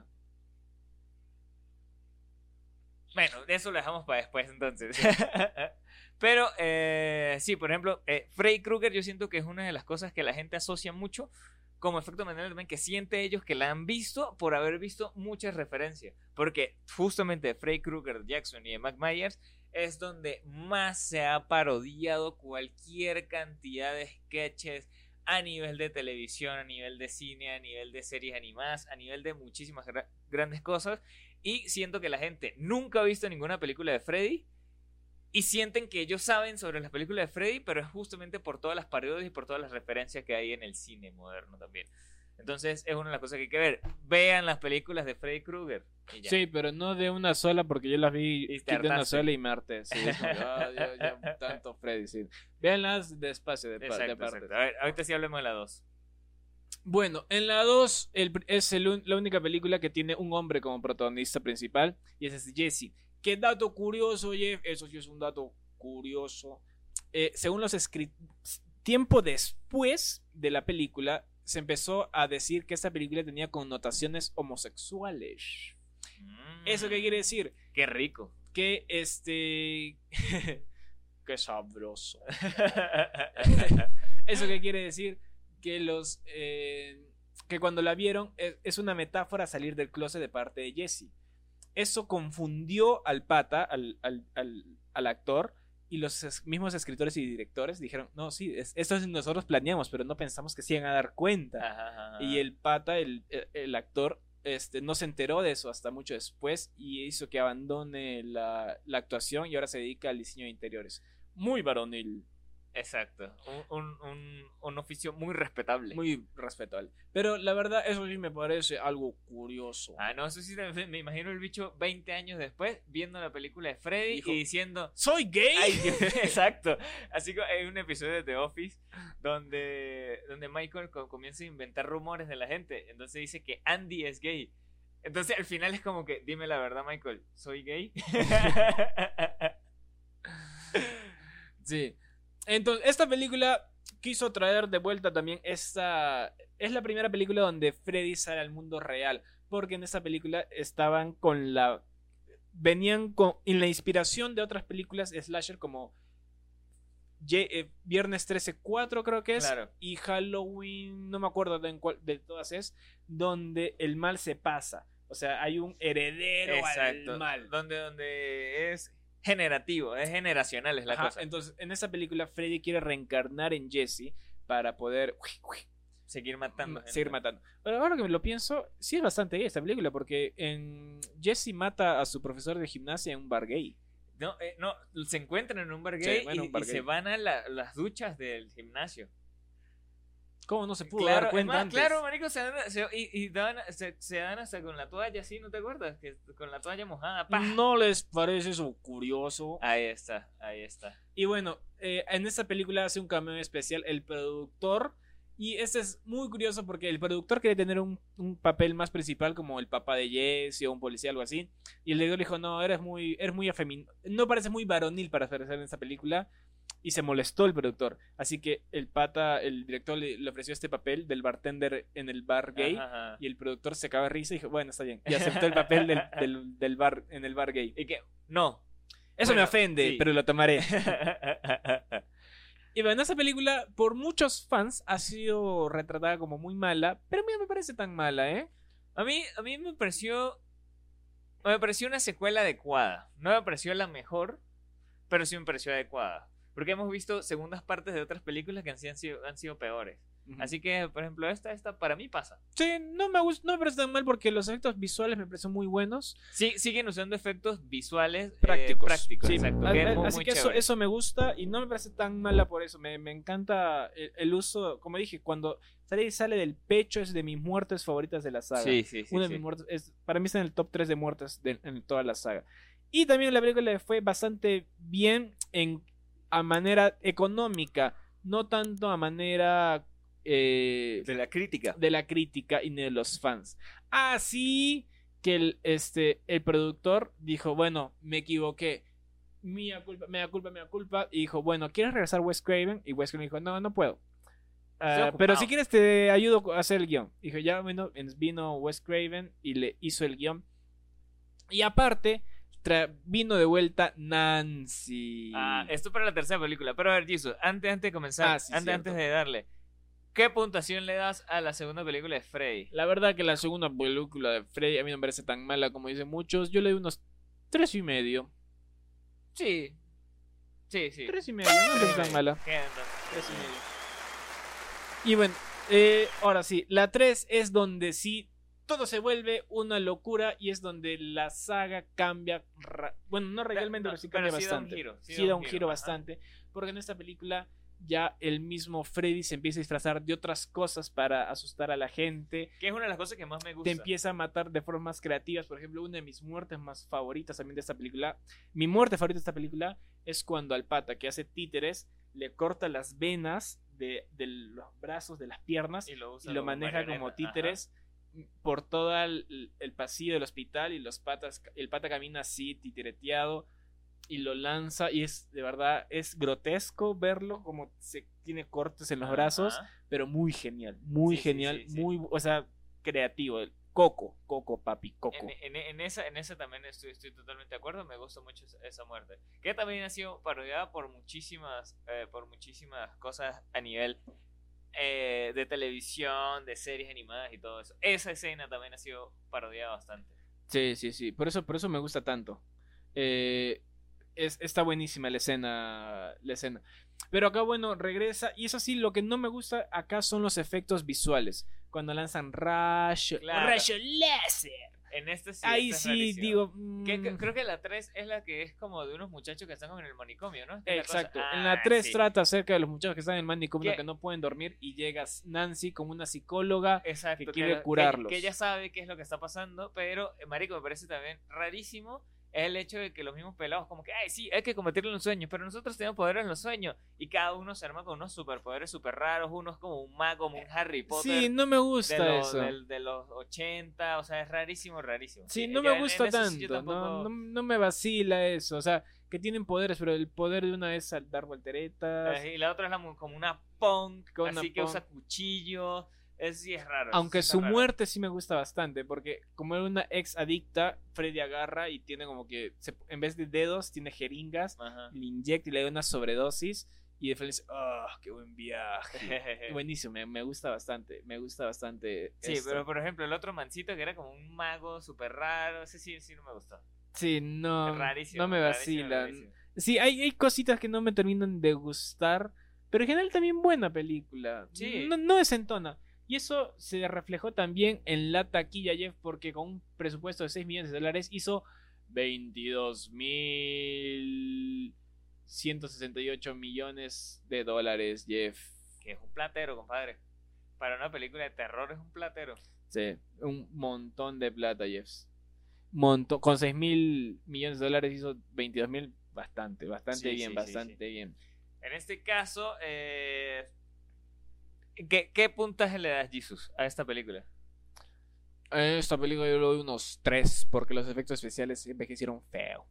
Speaker 2: Bueno, de eso lo dejamos para después entonces. Pero eh, sí, por ejemplo, eh, Freddy Krueger yo siento que es una de las cosas que la gente asocia mucho como efecto Mandela también, que siente ellos que la han visto por haber visto muchas referencias. Porque justamente de Freddy Krueger, de Jackson y de Mike Myers es donde más se ha parodiado cualquier cantidad de sketches, a nivel de televisión, a nivel de cine, a nivel de series animadas, a nivel de muchísimas gra- grandes cosas. Y siento que la gente nunca ha visto ninguna película de Freddy y sienten que ellos saben sobre las películas de Freddy, pero es justamente por todas las parodias y por todas las referencias que hay en el cine moderno también. Entonces es una de las cosas que hay que ver. Vean las películas de Freddy Krueger. y ya.
Speaker 1: Sí, pero no de una sola porque yo las vi
Speaker 2: Y te
Speaker 1: de una
Speaker 2: hartaste.
Speaker 1: sola y me harté. Sí, es como, ah, ya- ya tanto Freddy, sí. Véanlas despacio, de, pa- de
Speaker 2: Exacto,
Speaker 1: parte.
Speaker 2: exacto. A ver, ahorita sí hablemos de la dos.
Speaker 1: Bueno, en la dos el pr- es el un- la única película que tiene un hombre como protagonista principal y ese es Jesse. ¿Qué dato curioso, Jeff? Eso sí es un dato curioso. Eh, según los escritores, tiempo después de la película, se empezó a decir que esta película tenía connotaciones homosexuales.
Speaker 2: Mm,
Speaker 1: ¿Eso qué quiere decir?
Speaker 2: Qué rico.
Speaker 1: Que este... Qué sabroso. ¿Eso qué quiere decir? Que los... eh, que cuando la vieron es, es una metáfora a salir del closet de parte de Jesse. Eso confundió al pata, al, al, al, al actor, y los es- mismos escritores y directores dijeron, no, sí, es, esto es- nosotros planeamos, pero no pensamos que se iban a dar cuenta.
Speaker 2: Ajá, ajá, ajá.
Speaker 1: Y el pata, el, el, el actor, este, no se enteró de eso hasta mucho después y hizo que abandone la, la actuación y ahora se dedica al diseño de interiores. Muy varonil,
Speaker 2: Exacto. Un, un, un, un oficio muy respetable.
Speaker 1: muy respetable. Pero la verdad, eso sí me parece algo curioso.
Speaker 2: Ah, no, eso sí me, me imagino el bicho veinte años después viendo la película de Freddy
Speaker 1: Dijo,
Speaker 2: y diciendo...
Speaker 1: ¿Soy gay?
Speaker 2: Ay, Dios, exacto. Así que hay un episodio de The Office donde, donde Michael co- comienza a inventar rumores de la gente. Entonces dice que Andy es gay. Entonces al final es como que, dime la verdad, Michael, ¿soy gay?
Speaker 1: Sí. Entonces, esta película quiso traer de vuelta también esta... Es la primera película donde Freddy sale al mundo real. Porque en esta película estaban con la... Venían con... En la inspiración de otras películas slasher como... Ye- eh, Viernes trece cuatro creo que es.
Speaker 2: Claro.
Speaker 1: Y Halloween, no me acuerdo de, en cuál, de todas es. Donde el mal se pasa. O sea, hay un heredero
Speaker 2: Exacto.
Speaker 1: al mal.
Speaker 2: Donde, donde es generativo, es generacional, es la
Speaker 1: Ajá,
Speaker 2: cosa.
Speaker 1: entonces, en esa película, Freddy quiere reencarnar en Jesse para poder
Speaker 2: Seguir matando. gente.
Speaker 1: seguir matando. Pero ahora que me lo pienso, sí es bastante gay esta película, porque en Jesse mata a su profesor de gimnasia en un bar gay.
Speaker 2: No, eh, no, se encuentran en un bar
Speaker 1: Sí,
Speaker 2: gay
Speaker 1: bueno,
Speaker 2: y,
Speaker 1: un bar
Speaker 2: y
Speaker 1: gay.
Speaker 2: se van a la- las duchas del gimnasio.
Speaker 1: ¿Cómo no se pudo
Speaker 2: Claro,
Speaker 1: dar cuenta
Speaker 2: es más,
Speaker 1: antes?
Speaker 2: claro, marico, se dan, se- y, y dan- se, se dan hasta con la toalla así, ¿no te acuerdas? Que con la toalla mojada, ¡pah!
Speaker 1: ¿No les parece eso curioso?
Speaker 2: Ahí está, ahí está.
Speaker 1: Y bueno, eh, en esta película hace un cameo especial el productor. Y este es muy curioso porque el productor quería tener un, un papel más principal como el papá de Jesse o un policía, algo así. Y el director dijo, no, eres muy, eres muy afeminado. No parece muy varonil para hacer en esta película. Y se molestó el productor. Así que el pata, el director le, le ofreció este papel del bartender en el bar gay.
Speaker 2: Ajá, ajá.
Speaker 1: Y el productor se cagaba de risa y dijo, bueno, está bien. Y aceptó el papel del, del, del bar en el bar gay.
Speaker 2: Y que, no.
Speaker 1: Eso
Speaker 2: Bueno,
Speaker 1: me ofende,
Speaker 2: sí.
Speaker 1: pero lo tomaré. Y bueno, esa película, por muchos fans, ha sido retratada como muy mala, pero a mí no me parece tan mala, ¿eh?
Speaker 2: a mí, a mí me pareció, me pareció una secuela adecuada. No me pareció la mejor, pero sí me pareció adecuada. Porque hemos visto segundas partes de otras películas que han sido, han sido, han sido peores. Así que, por ejemplo, esta, esta para mí pasa.
Speaker 1: Sí, no me, gusta, no me parece tan mal porque los efectos visuales me parecen muy buenos.
Speaker 2: Sí, siguen usando efectos visuales eh,
Speaker 1: Prácticos.
Speaker 2: prácticos,
Speaker 1: Sí,
Speaker 2: exacto.
Speaker 1: a-
Speaker 2: Que es
Speaker 1: a-
Speaker 2: muy,
Speaker 1: así
Speaker 2: muy
Speaker 1: que eso,
Speaker 2: chévere.
Speaker 1: eso me gusta y no me parece tan mala por eso. Me, me encanta el, el uso, como dije, cuando sale, sale del pecho es de mis muertes favoritas de la saga.
Speaker 2: Sí, sí, sí.
Speaker 1: Uno de
Speaker 2: sí.
Speaker 1: mis muertes, es, para mí está en el top tres de muertes de, en toda la saga. Y también la película le fue bastante bien en, a manera económica, no tanto a manera eh,
Speaker 2: De la crítica.
Speaker 1: de la crítica y ni de los fans. Así que el, este, el productor dijo, bueno, me equivoqué. Mía culpa, mea culpa, mea culpa. Y dijo, bueno, ¿quieres regresar Wes Craven? Y Wes Craven dijo, no, no puedo. Ah,
Speaker 2: ocupado.
Speaker 1: pero si quieres te ayudo a hacer el guión. Dijo, ya bueno, vino Wes Craven y le hizo el guión. Y aparte, tra- vino de vuelta Nancy.
Speaker 2: Ah, esto para la tercera película. Pero a ver, Jesus, antes, antes de comenzar,
Speaker 1: Ah, sí,
Speaker 2: antes,
Speaker 1: cierto.
Speaker 2: antes de darle, ¿qué puntuación le das a la segunda película de Freddy?
Speaker 1: La verdad que la segunda película de Freddy a mí no me parece tan mala como dicen muchos. Yo le doy unos tres y medio.
Speaker 2: Sí. Sí, sí.
Speaker 1: Tres y medio, no me parece tan mala.
Speaker 2: ¿Qué, entonces?
Speaker 1: Tres y medio. Y bueno, eh, ahora sí, la tres es donde sí todo se vuelve una locura y es donde la saga cambia. ra- Bueno, no radicalmente,
Speaker 2: No,
Speaker 1: pero sí
Speaker 2: pero
Speaker 1: cambia
Speaker 2: sí da un
Speaker 1: bastante.
Speaker 2: giro,
Speaker 1: Sí da un giro bastante. Porque en esta película ya el mismo Freddy se empieza a disfrazar de otras cosas para asustar a la gente.
Speaker 2: Que es una de las cosas que más me gusta.
Speaker 1: Te empieza a matar de formas creativas. Por ejemplo, una de mis muertes más favoritas también de esta película. Mi muerte favorita de esta película es cuando al pata que hace títeres le corta las venas de, de los brazos, de las piernas
Speaker 2: y lo, usa
Speaker 1: y lo
Speaker 2: como
Speaker 1: maneja
Speaker 2: marioneta.
Speaker 1: como títeres Ajá. por todo el, el pasillo del hospital y los patas, el pata camina así titireteado y lo lanza y es de verdad es grotesco verlo como se tiene cortes en los
Speaker 2: Ajá.
Speaker 1: brazos, pero muy genial, muy
Speaker 2: Sí, sí,
Speaker 1: genial,
Speaker 2: sí, sí.
Speaker 1: muy, o sea, creativo. Coco, Coco, papi, Coco.
Speaker 2: En, en, en esa, en esa también estoy, estoy totalmente de acuerdo. Me gusta mucho esa, esa muerte. Que también ha sido parodiada por muchísimas, eh, por muchísimas cosas a nivel eh, de televisión, de series animadas y todo eso. Esa escena también ha sido parodiada bastante.
Speaker 1: Sí, sí, sí. Por eso, por eso me gusta tanto. Eh, es, está buenísima la escena, la escena. Pero acá, bueno, regresa. Y eso sí, lo que no me gusta acá son los efectos visuales. Cuando lanzan rayo,
Speaker 2: Claro.
Speaker 1: rayo láser.
Speaker 2: En este sí.
Speaker 1: Ahí
Speaker 2: este es
Speaker 1: sí
Speaker 2: rarísimo.
Speaker 1: digo. mm,
Speaker 2: Que- que- creo que la tres es la que es como de unos muchachos que están como en el manicomio, ¿no? Es la
Speaker 1: Exacto.
Speaker 2: cosa-
Speaker 1: En la
Speaker 2: Ah,
Speaker 1: tres
Speaker 2: sí.
Speaker 1: trata acerca de los muchachos que están en el manicomio
Speaker 2: ¿Qué?
Speaker 1: que no pueden dormir. Y llega Nancy como una psicóloga.
Speaker 2: Exacto,
Speaker 1: que quiere
Speaker 2: que-
Speaker 1: curarlos.
Speaker 2: Que, que ella sabe qué es lo que está pasando, pero, eh, marico, me parece también rarísimo es el hecho de que los mismos pelados como que, ay, sí, hay que combatirlo en los sueños, pero nosotros tenemos poderes en los sueños, y cada uno se arma con unos superpoderes super raros, uno es como un mago, como un Harry Potter.
Speaker 1: Sí, no me
Speaker 2: de,
Speaker 1: gusta
Speaker 2: los-
Speaker 1: eso.
Speaker 2: del- de los ochenta, o sea, es rarísimo, rarísimo.
Speaker 1: Sí,
Speaker 2: Y
Speaker 1: no
Speaker 2: ya
Speaker 1: me
Speaker 2: en-
Speaker 1: gusta
Speaker 2: en eso sí yo
Speaker 1: tanto, no,
Speaker 2: tampoco-
Speaker 1: no, no me vacila eso, o sea, que tienen poderes, pero el poder de una es dar volteretas,
Speaker 2: Eh, Y la otra es la mu- como una punk,
Speaker 1: Con una
Speaker 2: así que
Speaker 1: punk.
Speaker 2: usa cuchillo, eso sí es raro. eso
Speaker 1: aunque
Speaker 2: sí está
Speaker 1: su
Speaker 2: raro.
Speaker 1: muerte sí me gusta bastante, porque como era una ex adicta, Freddy agarra y tiene como que, se- en vez de dedos, tiene jeringas,
Speaker 2: Ajá.
Speaker 1: le inyecta y le da una sobredosis, y de Freddy dice, ¡ah, qué buen viaje! Buenísimo, me, me gusta bastante, me gusta bastante.
Speaker 2: Sí,
Speaker 1: esto.
Speaker 2: pero por ejemplo, el otro mancito que era como un mago súper raro, ese sí, sí no me gustó.
Speaker 1: Sí, no,
Speaker 2: Rarísimo.
Speaker 1: no me
Speaker 2: rarísimo,
Speaker 1: vacila.
Speaker 2: rarísimo.
Speaker 1: Sí, hay, hay cositas que no me terminan de gustar, pero en general también buena película.
Speaker 2: Sí.
Speaker 1: No, no desentona. Y eso se reflejó también en la taquilla, Jeff, porque con un presupuesto de seis millones de dólares hizo veintidós mil ciento sesenta y ocho millones de dólares, Jeff.
Speaker 2: Que es un platero, compadre. Para una película de terror es un platero.
Speaker 1: Sí, un montón de plata, Jeff. Montón. Con seis mil millones de dólares hizo veintidós mil, bastante, bastante
Speaker 2: Sí,
Speaker 1: bien,
Speaker 2: sí,
Speaker 1: bastante
Speaker 2: sí, sí.
Speaker 1: bien.
Speaker 2: En este caso, eh, ¿qué, ¿qué puntaje le das, Jesus, a esta película?
Speaker 1: En esta película yo le doy unos tres porque los efectos especiales envejecieron feo.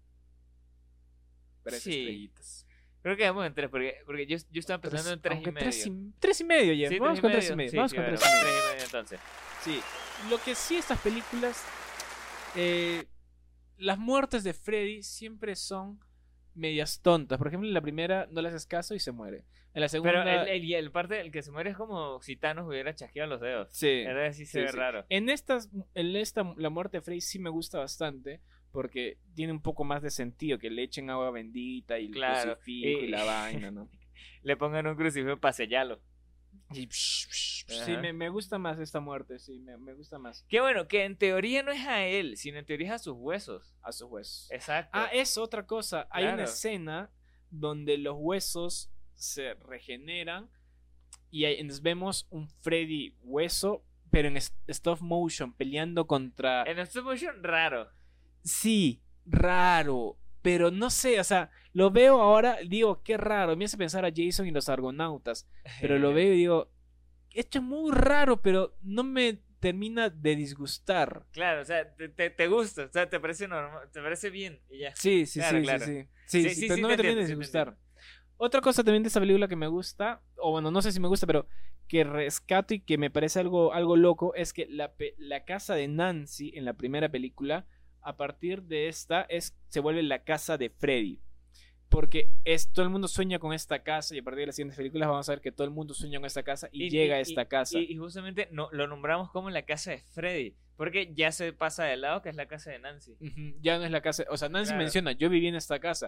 Speaker 1: Tres
Speaker 2: Sí.
Speaker 1: estrellitas.
Speaker 2: Creo que vamos en tres, porque, porque yo, yo estaba pensando
Speaker 1: Tres-
Speaker 2: en tres y
Speaker 1: aunque
Speaker 2: medio.
Speaker 1: tres y, tres y medio, Jeff.
Speaker 2: Sí,
Speaker 1: Vamos
Speaker 2: tres
Speaker 1: con
Speaker 2: y
Speaker 1: tres y
Speaker 2: medio.
Speaker 1: medio.
Speaker 2: Sí,
Speaker 1: Vamos
Speaker 2: sí,
Speaker 1: con
Speaker 2: bueno,
Speaker 1: tres y medio.
Speaker 2: tres y medio entonces.
Speaker 1: Sí. Lo que sí estas películas, eh, las muertes de Freddy siempre son medias tontas. Por ejemplo, en la primera no le haces caso y se muere. En la segunda...
Speaker 2: Pero el, el, y el parte del que se muere es como si Thanos hubiera chasqueado los dedos.
Speaker 1: sí.
Speaker 2: Era así se
Speaker 1: Sí,
Speaker 2: ve
Speaker 1: sí.
Speaker 2: raro.
Speaker 1: En estas, en esta, la muerte de Frey sí me gusta bastante porque tiene un poco más de sentido que le echen agua bendita y el
Speaker 2: Claro,
Speaker 1: crucifijo y,
Speaker 2: y-
Speaker 1: la vaina, ¿no?
Speaker 2: Le pongan un crucifijo para sellarlo.
Speaker 1: Y psh, psh, psh, sí,
Speaker 2: Ajá.
Speaker 1: me, me gusta más esta muerte, sí, me, me gusta más
Speaker 2: Qué bueno, que en teoría no es a él, sino en teoría es a sus huesos.
Speaker 1: a sus huesos.
Speaker 2: Exacto.
Speaker 1: Ah, es otra cosa. Hay una
Speaker 2: Claro.
Speaker 1: escena donde los huesos se regeneran y ahí nos vemos un Freddy hueso, pero en es- stop motion peleando contra...
Speaker 2: En stop motion, raro.
Speaker 1: Sí, raro, pero no sé, o sea, lo veo ahora, digo, qué raro, me hace pensar a Jason y los Argonautas, pero lo veo y digo, esto es muy raro, pero no me termina de disgustar.
Speaker 2: Claro, o sea, te, te, te gusta, o sea, te parece normal, te parece bien y ya.
Speaker 1: Sí, sí,
Speaker 2: Claro,
Speaker 1: sí,
Speaker 2: claro.
Speaker 1: sí, sí, sí,
Speaker 2: Sí,
Speaker 1: sí,
Speaker 2: sí,
Speaker 1: pero
Speaker 2: sí
Speaker 1: no
Speaker 2: te
Speaker 1: me termina
Speaker 2: entiendo,
Speaker 1: de
Speaker 2: sí te
Speaker 1: disgustar. Otra cosa también de esta película que me gusta, o bueno, no sé si me gusta, pero que rescato y que me parece algo, algo loco, es que la, pe- la casa de Nancy en la primera película, a partir de esta, es, se vuelve la casa de Freddy. Porque es, todo el mundo sueña con esta casa y a partir de las siguientes películas vamos a ver que todo el mundo sueña con esta casa y, llega a esta casa.
Speaker 2: Y, y justamente no, lo nombramos como la casa de Freddy, porque ya se pasa de lado que es la casa de Nancy.
Speaker 1: Ujú, ya no es la casa, o sea, Nancy
Speaker 2: Claro.
Speaker 1: menciona, yo viví en esta casa,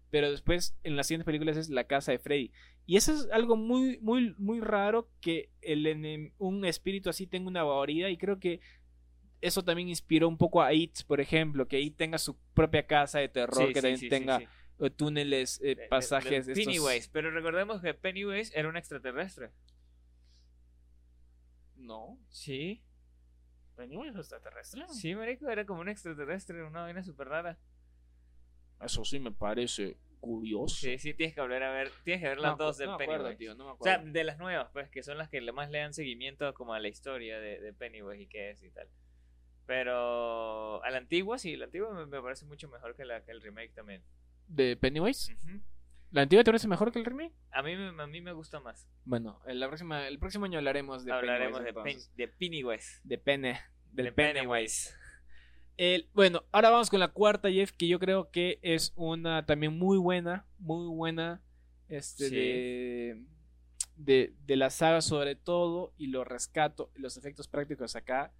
Speaker 1: pero después en las siguientes películas es la casa de Freddy. Y eso es algo muy, muy, muy raro, que el, enem- un espíritu así tenga una guarida, y creo que eso también inspiró un poco a It, por ejemplo, que It tenga su propia casa de terror,
Speaker 2: Sí,
Speaker 1: que
Speaker 2: sí,
Speaker 1: también
Speaker 2: sí,
Speaker 1: tenga
Speaker 2: sí, sí.
Speaker 1: eh, túneles, eh,
Speaker 2: De- de-
Speaker 1: pasajes.
Speaker 2: de
Speaker 1: estos-
Speaker 2: Pennywise, pero recordemos que Pennywise era un extraterrestre.
Speaker 1: No,
Speaker 2: Sí,
Speaker 1: Pennywise es extraterrestre.
Speaker 2: sí, marico, era como un extraterrestre, una vaina súper rara.
Speaker 1: Eso sí me parece curioso.
Speaker 2: Sí, sí, tienes que volver a ver, tienes que ver
Speaker 1: No
Speaker 2: las
Speaker 1: me acu-
Speaker 2: dos de
Speaker 1: no me
Speaker 2: Pennywise.
Speaker 1: acuerdo, tío, no me
Speaker 2: O sea,
Speaker 1: acuerdo.
Speaker 2: de las nuevas, pues, que son las que le- más le dan seguimiento como a la historia de, de Pennywise y qué es y tal. Pero a la antigua, sí, la antigua me, me parece mucho mejor que, la, que el remake también.
Speaker 1: ¿De Pennywise?
Speaker 2: Ujú.
Speaker 1: ¿La antigua te parece mejor que el remake?
Speaker 2: A mí, me- a mí me gusta más.
Speaker 1: Bueno, en la próxima, el próximo año hablaremos de
Speaker 2: Hablaremos de,
Speaker 1: Pennywise, entonces.
Speaker 2: Pen- de Pennywise.
Speaker 1: De Penne, del
Speaker 2: De
Speaker 1: Pennywise. El, bueno, ahora vamos con la cuarta, Jeff, que yo creo que es una también muy buena, muy buena, este,
Speaker 2: Sí.
Speaker 1: de, de, de la saga sobre todo, y lo rescato. Los efectos prácticos acá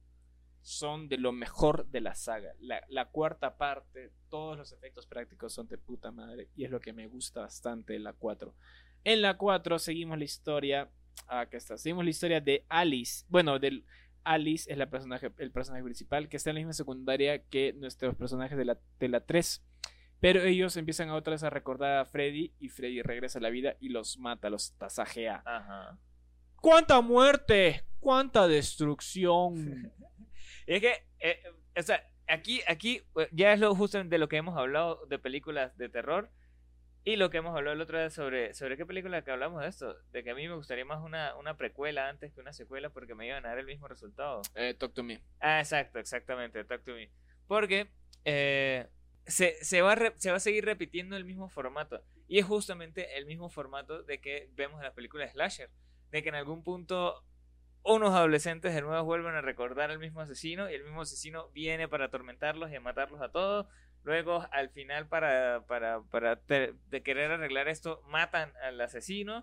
Speaker 1: son de lo mejor de la saga. La, la cuarta parte, todos los efectos prácticos son de puta madre, y es lo que me gusta bastante de la cuatro. En la cuatro seguimos la historia, acá está, seguimos la historia de Alice, bueno, del... Alice es la personaje, el personaje principal, que está en la misma secundaria que nuestros personajes de la, de la tres. Pero ellos empiezan a otra vez a recordar a Freddy, y Freddy regresa a la vida y los mata, los tasajea.
Speaker 2: Ajá.
Speaker 1: ¡Cuánta muerte! ¡Cuánta destrucción!
Speaker 2: Y es que, eh, o sea, aquí, aquí eh, ya es lo justo de lo que hemos hablado de películas de terror. Y lo que hemos hablado el otro día sobre, sobre qué película que hablamos de esto, de que a mí me gustaría más una, una precuela antes que una secuela porque me iban a dar el mismo resultado.
Speaker 1: Eh, talk to me.
Speaker 2: Ah, exacto, exactamente, Talk to Me. Porque eh, se, se, va a re- se va a seguir repitiendo el mismo formato. Y es justamente el mismo formato de que vemos en las películas de Slasher. De que en algún punto unos adolescentes de nuevo vuelven a recordar al mismo asesino y el mismo asesino viene para atormentarlos y a matarlos a todos. Luego, al final, para, para, para te- de querer arreglar esto, matan al asesino.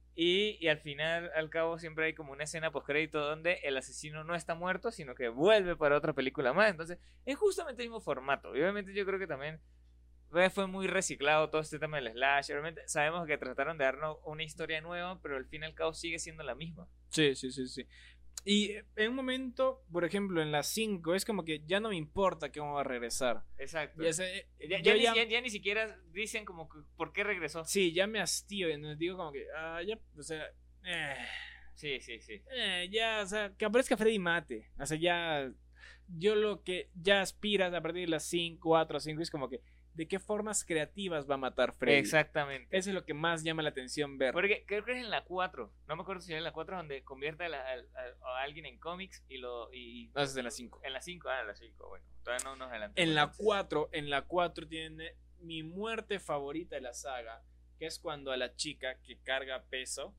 Speaker 2: Y, y al final, al cabo, siempre hay como una escena postcrédito donde el asesino no está muerto, sino que vuelve para otra película más. Entonces, es justamente el mismo formato. Y obviamente yo creo que también eh, fue muy reciclado todo este tema del slash. Obviamente sabemos que trataron de darnos una historia nueva, pero al fin y al cabo sigue siendo la misma.
Speaker 1: Sí, sí, sí, sí. Y en un momento, por ejemplo, en las cinco, es como que ya no me importa que vamos a regresar.
Speaker 2: Exacto.
Speaker 1: Ya sé,
Speaker 2: Ya,
Speaker 1: yo
Speaker 2: ya ni,
Speaker 1: ya-
Speaker 2: ya- ya ni siquiera dicen como que por qué regresó.
Speaker 1: Sí, ya me hastío. Y nos digo como que, ah, ya, o sea, eh,
Speaker 2: Sí, sí, sí.
Speaker 1: eh, ya, o sea, que aparezca Freddy y mate. O sea, ya, yo lo que ya aspiras a partir de las cinco, cuatro, cinco, es como que, ¿de qué formas creativas va a matar Freddy?
Speaker 2: Exactamente.
Speaker 1: Eso es lo que más llama la atención ver.
Speaker 2: Porque creo que es en la cuatro. No me acuerdo si era en la cuatro donde convierte a, la- a- a- a alguien en cómics y lo. Y,
Speaker 1: No, eso es en la cinco.
Speaker 2: En la cinco, ah, en la cinco, bueno. Todavía no nos adelantamos.
Speaker 1: En la
Speaker 2: entonces.
Speaker 1: cuatro, en la cuatro tiene mi muerte favorita de la saga, que es cuando a la chica que carga peso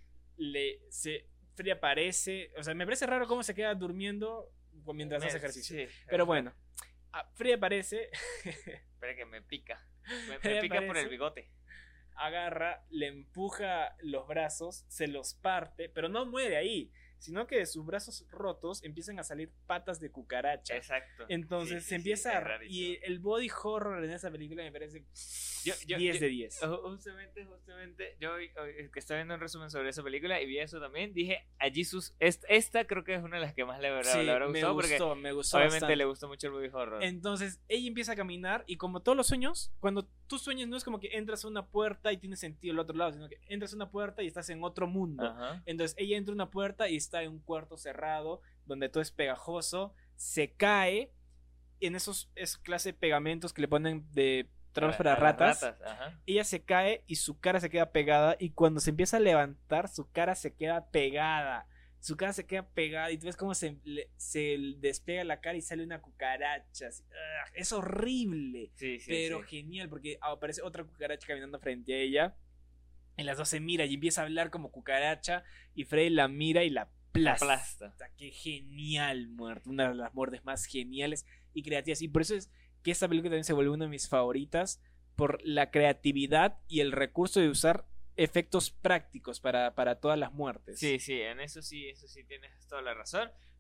Speaker 1: le se Freddy aparece, o sea, me parece raro cómo se queda durmiendo mientras hace ejercicio.
Speaker 2: Sí,
Speaker 1: Pero
Speaker 2: ajá.
Speaker 1: bueno, a- Freddy aparece,
Speaker 2: Espera que me pica. Me,
Speaker 1: Me
Speaker 2: me pica por
Speaker 1: parece.
Speaker 2: el bigote.
Speaker 1: agarra, le empuja los brazos, se los parte, pero no muere ahí, sino que de sus brazos rotos empiezan a salir patas de cucaracha.
Speaker 2: Exacto.
Speaker 1: Entonces
Speaker 2: Sí, sí,
Speaker 1: se empieza
Speaker 2: sí,
Speaker 1: a...
Speaker 2: es rarísimo.
Speaker 1: Y el body horror en esa película me parece
Speaker 2: Yo- yo-
Speaker 1: diez
Speaker 2: yo-
Speaker 1: de diez.
Speaker 2: Ju- Justamente, justamente, yo hoy- hoy que estaba viendo un resumen sobre esa película y vi eso también, dije a Jesus, est- esta creo que es una de las que más le habrá,
Speaker 1: Sí,
Speaker 2: le habrá
Speaker 1: me
Speaker 2: gustado porque
Speaker 1: gustó, me gustó
Speaker 2: obviamente
Speaker 1: bastante.
Speaker 2: le gustó mucho el movie horror.
Speaker 1: Entonces ella empieza a caminar y como todos los sueños, cuando tú sueñas no es como que entras a una puerta y tiene sentido el otro lado, sino que entras a una puerta y estás en otro mundo.
Speaker 2: Ajá.
Speaker 1: Entonces ella entra a una puerta y está en un cuarto cerrado donde todo es pegajoso, se cae en esos es clase de pegamentos que le ponen de trabajos para
Speaker 2: A las
Speaker 1: ratas.
Speaker 2: ratas, ajá.
Speaker 1: Ella se cae y su cara se queda pegada y cuando se empieza a levantar su cara se queda pegada. Su cara se queda pegada y tú ves cómo se, le- se despega la cara y sale una cucaracha. así, ¡ugh! Es horrible,
Speaker 2: Sí, sí,
Speaker 1: pero
Speaker 2: sí.
Speaker 1: genial porque aparece otra cucaracha caminando frente a ella. Y las dos se mira y empieza a hablar como cucaracha y Freddy la mira y la aplasta.
Speaker 2: Aplasta.
Speaker 1: Qué genial muerte, una de las muertes más geniales y creativas. Y por eso es que esta película también se volvió una de mis favoritas por la creatividad y el recurso de usar efectos prácticos para, para todas las muertes.
Speaker 2: Sí, sí, en eso sí, eso sí tienes toda la razón.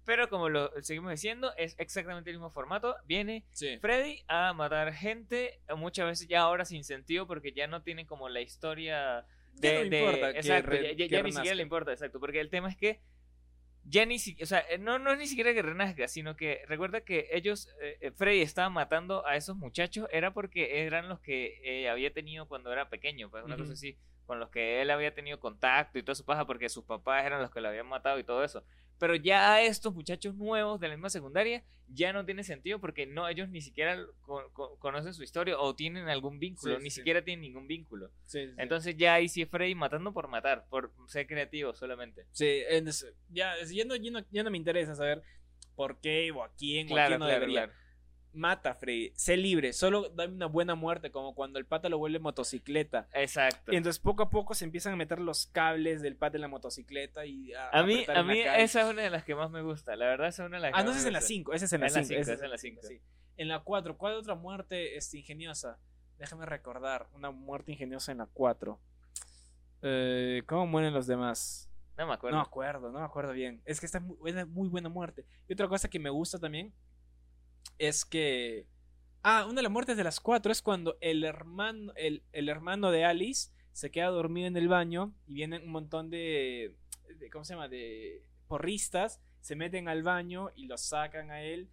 Speaker 2: Pero como lo seguimos diciendo, es exactamente el mismo formato. Viene
Speaker 1: Sí.
Speaker 2: Freddy a matar gente, muchas veces ya ahora sin sentido, porque ya no tiene como la historia de...
Speaker 1: Ya no
Speaker 2: de-
Speaker 1: importa que
Speaker 2: exacto,
Speaker 1: re-
Speaker 2: ya, ya-
Speaker 1: que
Speaker 2: ya ni siquiera
Speaker 1: renazca.
Speaker 2: le importa, exacto, porque el tema es que ya ni siquiera, o sea, eh, no, no es ni siquiera que renazca, sino que recuerda que ellos, eh, eh, Freddy estaba matando a esos muchachos, era porque eran los que eh, había tenido cuando era pequeño, pues una
Speaker 1: Ujú.
Speaker 2: cosa así, con los que él había tenido contacto y toda su paja, porque sus papás eran los que lo habían matado y todo eso. Pero ya a estos muchachos nuevos de la misma secundaria ya no tiene sentido porque no, ellos ni siquiera co- co- conocen su historia o tienen algún vínculo,
Speaker 1: Sí, sí,
Speaker 2: ni
Speaker 1: sí.
Speaker 2: siquiera tienen ningún vínculo.
Speaker 1: Sí, sí, sí.
Speaker 2: Entonces ya ahí sí es Freddy matando por matar, por ser creativo solamente.
Speaker 1: Sí, en ese- ya, es- ya, no, ya, no, ya no me interesa saber por qué o a quién o a
Speaker 2: Claro,
Speaker 1: quién no
Speaker 2: claro,
Speaker 1: debería.
Speaker 2: claro.
Speaker 1: Mata a Freddy, sé libre, solo dame una buena muerte, como cuando el pata lo vuelve motocicleta.
Speaker 2: Exacto.
Speaker 1: Y entonces poco a poco se empiezan a meter los cables del pata en la motocicleta y a,
Speaker 2: A mí,
Speaker 1: apretar
Speaker 2: a
Speaker 1: en la
Speaker 2: mí
Speaker 1: calle.
Speaker 2: esa es una de las que más me gusta. La verdad, esa es una de las que
Speaker 1: Ah, no,
Speaker 2: más
Speaker 1: esa es
Speaker 2: me
Speaker 1: en la
Speaker 2: gusta.
Speaker 1: cinco, esa es en la
Speaker 2: En la
Speaker 1: cinco.
Speaker 2: cinco,
Speaker 1: esa
Speaker 2: esa es en la cinco.
Speaker 1: sí. En la cuatro, ¿cuál otra muerte este, ingeniosa? Déjame recordar, una muerte ingeniosa en la cuatro. Eh, ¿Cómo mueren los demás?
Speaker 2: No me
Speaker 1: No
Speaker 2: acuerdo.
Speaker 1: me acuerdo, no me acuerdo bien. Es que esta es muy, buena- muy buena muerte. Y otra cosa que me gusta también es que... Ah, una de las muertes de las cuatro es cuando el hermano, el, el hermano de Alice se queda dormido en el baño y vienen un montón de, de- ¿cómo se llama? De porristas, se meten al baño y lo sacan a él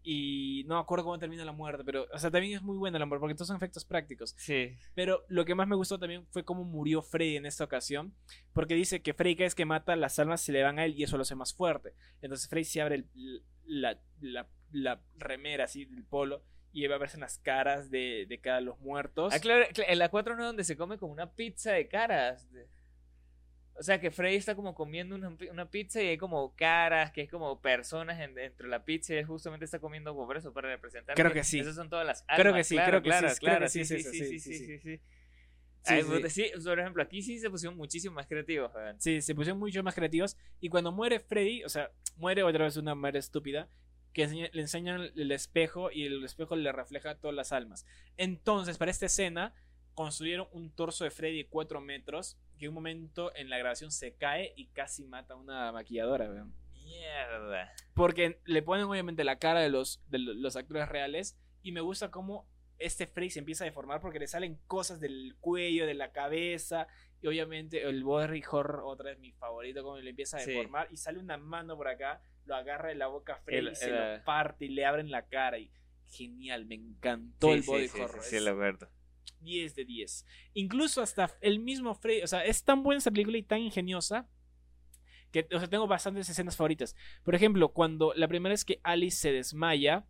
Speaker 1: y no me acuerdo cómo termina la muerte, pero, o sea, también es muy buena la muerte porque todos son efectos prácticos.
Speaker 2: Sí.
Speaker 1: Pero lo que más me gustó también fue cómo murió Freddy en esta ocasión. Porque dice que Freddy cada vez que mata, las almas se le van a él y eso lo hace más fuerte. Entonces Freddy se abre el- la, la, la remera así del polo y va a verse en las caras de, de cada los muertos.
Speaker 2: Ah, claro, cl- en la cuatro no es donde se come como una pizza de caras. De- O sea, que Freddy está como comiendo una, pi- una pizza y hay como caras, que es como personas en- dentro de la pizza y él justamente está comiendo por eso, para representar.
Speaker 1: Creo que sí.
Speaker 2: Esas son todas las almas.
Speaker 1: Creo que sí,
Speaker 2: claro,
Speaker 1: creo que
Speaker 2: claro,
Speaker 1: sí,
Speaker 2: claro,
Speaker 1: creo que sí
Speaker 2: sí,
Speaker 1: es
Speaker 2: sí,
Speaker 1: eso,
Speaker 2: sí,
Speaker 1: sí,
Speaker 2: sí,
Speaker 1: sí,
Speaker 2: sí, sí.
Speaker 1: Sí,
Speaker 2: Ay,
Speaker 1: sí.
Speaker 2: puta, sí, por ejemplo, aquí sí se pusieron muchísimo más creativos, weón.
Speaker 1: Sí, se pusieron mucho más creativos. Y cuando muere Freddy, o sea, muere otra vez una muerte estúpida, que enseña- le enseñan el espejo y el espejo le refleja todas las almas. Entonces, para esta escena, construyeron un torso de Freddy de cuatro metros, que en un momento en la grabación se cae y casi mata a una maquilladora, weón.
Speaker 2: Mierda.
Speaker 1: Porque le ponen obviamente la cara de los, de los actores reales y me gusta cómo este Freddy se empieza a deformar porque le salen cosas del cuello, de la cabeza y obviamente el body horror, otra vez mi favorito, como le empieza a
Speaker 2: Sí.
Speaker 1: deformar y sale una mano por acá, lo agarra de la boca a Freddy
Speaker 2: El-
Speaker 1: y se
Speaker 2: el-
Speaker 1: lo parte y le abren la cara y genial, me encantó
Speaker 2: Sí,
Speaker 1: el
Speaker 2: sí,
Speaker 1: body
Speaker 2: sí,
Speaker 1: horror.
Speaker 2: sí, sí,
Speaker 1: es
Speaker 2: lo acuerdo.
Speaker 1: diez de diez. Incluso hasta el mismo Freddy, o sea, es tan buena esa película y tan ingeniosa que, o sea, tengo bastantes escenas favoritas. Por ejemplo, cuando la primera vez que Alice se desmaya,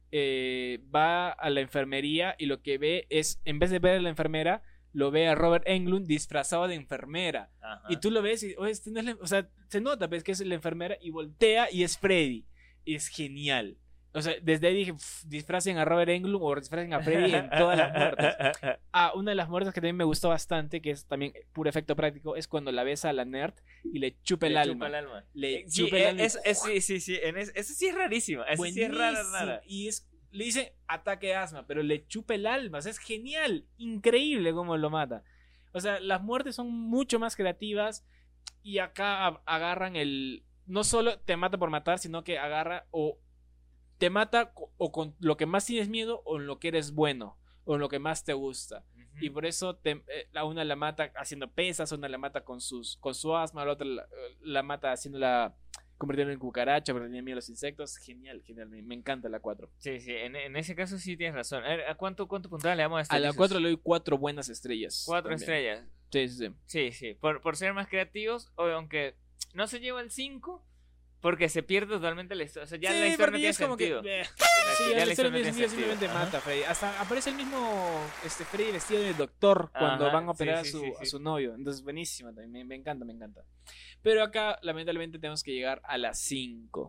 Speaker 1: eh, va a la enfermería y lo que ve es, en vez de ver a la enfermera, lo ve a Robert Englund disfrazado de enfermera.
Speaker 2: Ajá.
Speaker 1: Y tú lo ves y, "Oye, este no es la-", o sea, se nota pues, que es la enfermera y voltea y es Freddy. Y es genial. O sea, desde ahí dije, "Pff, disfracen a Robert Englund o disfracen a Freddy en todas las muertes". Ah, una de las muertes que también me gustó bastante, que es también puro efecto práctico, es cuando la besa a la nerd y le chupa el
Speaker 2: Le
Speaker 1: alma.
Speaker 2: chupa el alma.
Speaker 1: Le
Speaker 2: Eh, sí,
Speaker 1: chupa el
Speaker 2: eh,
Speaker 1: alma y-
Speaker 2: es- es- sí, sí, sí. En es- eso sí es rarísimo. Eso sí es rara,
Speaker 1: Buenísimo.
Speaker 2: rara.
Speaker 1: Y es, le dice ataque de asma, pero le chupa el alma. O sea, es genial. Increíble cómo lo mata. O sea, las muertes son mucho más creativas. Y acá a- agarran el. No solo te mata por matar, sino que agarra o te mata co- o con lo que más tienes miedo o en lo que eres bueno o en lo que más te gusta.
Speaker 2: Ujú.
Speaker 1: Y por eso te, eh, a una la mata haciendo pesas, a una la mata con, sus, con su asma, a la otra la, la mata haciéndola convirtiéndola en cucaracha porque tenía miedo a los insectos. Genial, genial. Me, me encanta la cuatro.
Speaker 2: Sí, sí, en, en ese caso sí tienes razón. A ver, ¿a cuánto, cuánto puntaje le damos a esta?
Speaker 1: A la
Speaker 2: Ulises?
Speaker 1: cuatro le doy cuatro buenas estrellas.
Speaker 2: Cuatro
Speaker 1: también.
Speaker 2: estrellas.
Speaker 1: Sí, sí, sí.
Speaker 2: Sí, sí. Por, por ser más creativos, o aunque no se lleva el cinco, porque se pierde totalmente la historia. O sea, ya
Speaker 1: Sí,
Speaker 2: la historia no
Speaker 1: porque
Speaker 2: tiene
Speaker 1: es como que,
Speaker 2: sentido.
Speaker 1: eh,
Speaker 2: Ya
Speaker 1: sí,
Speaker 2: la
Speaker 1: la historia
Speaker 2: historia
Speaker 1: no tiene sentido,
Speaker 2: sentido.
Speaker 1: simplemente
Speaker 2: Ajá.
Speaker 1: mata a Freddy. Hasta aparece el mismo este, Freddy vestido de doctor cuando
Speaker 2: Ajá,
Speaker 1: van a
Speaker 2: sí,
Speaker 1: operar
Speaker 2: sí,
Speaker 1: a, su,
Speaker 2: sí,
Speaker 1: a
Speaker 2: sí.
Speaker 1: su novio. Entonces, buenísima también. Me, me encanta, me encanta. Pero acá, lamentablemente, tenemos que llegar a las cinco.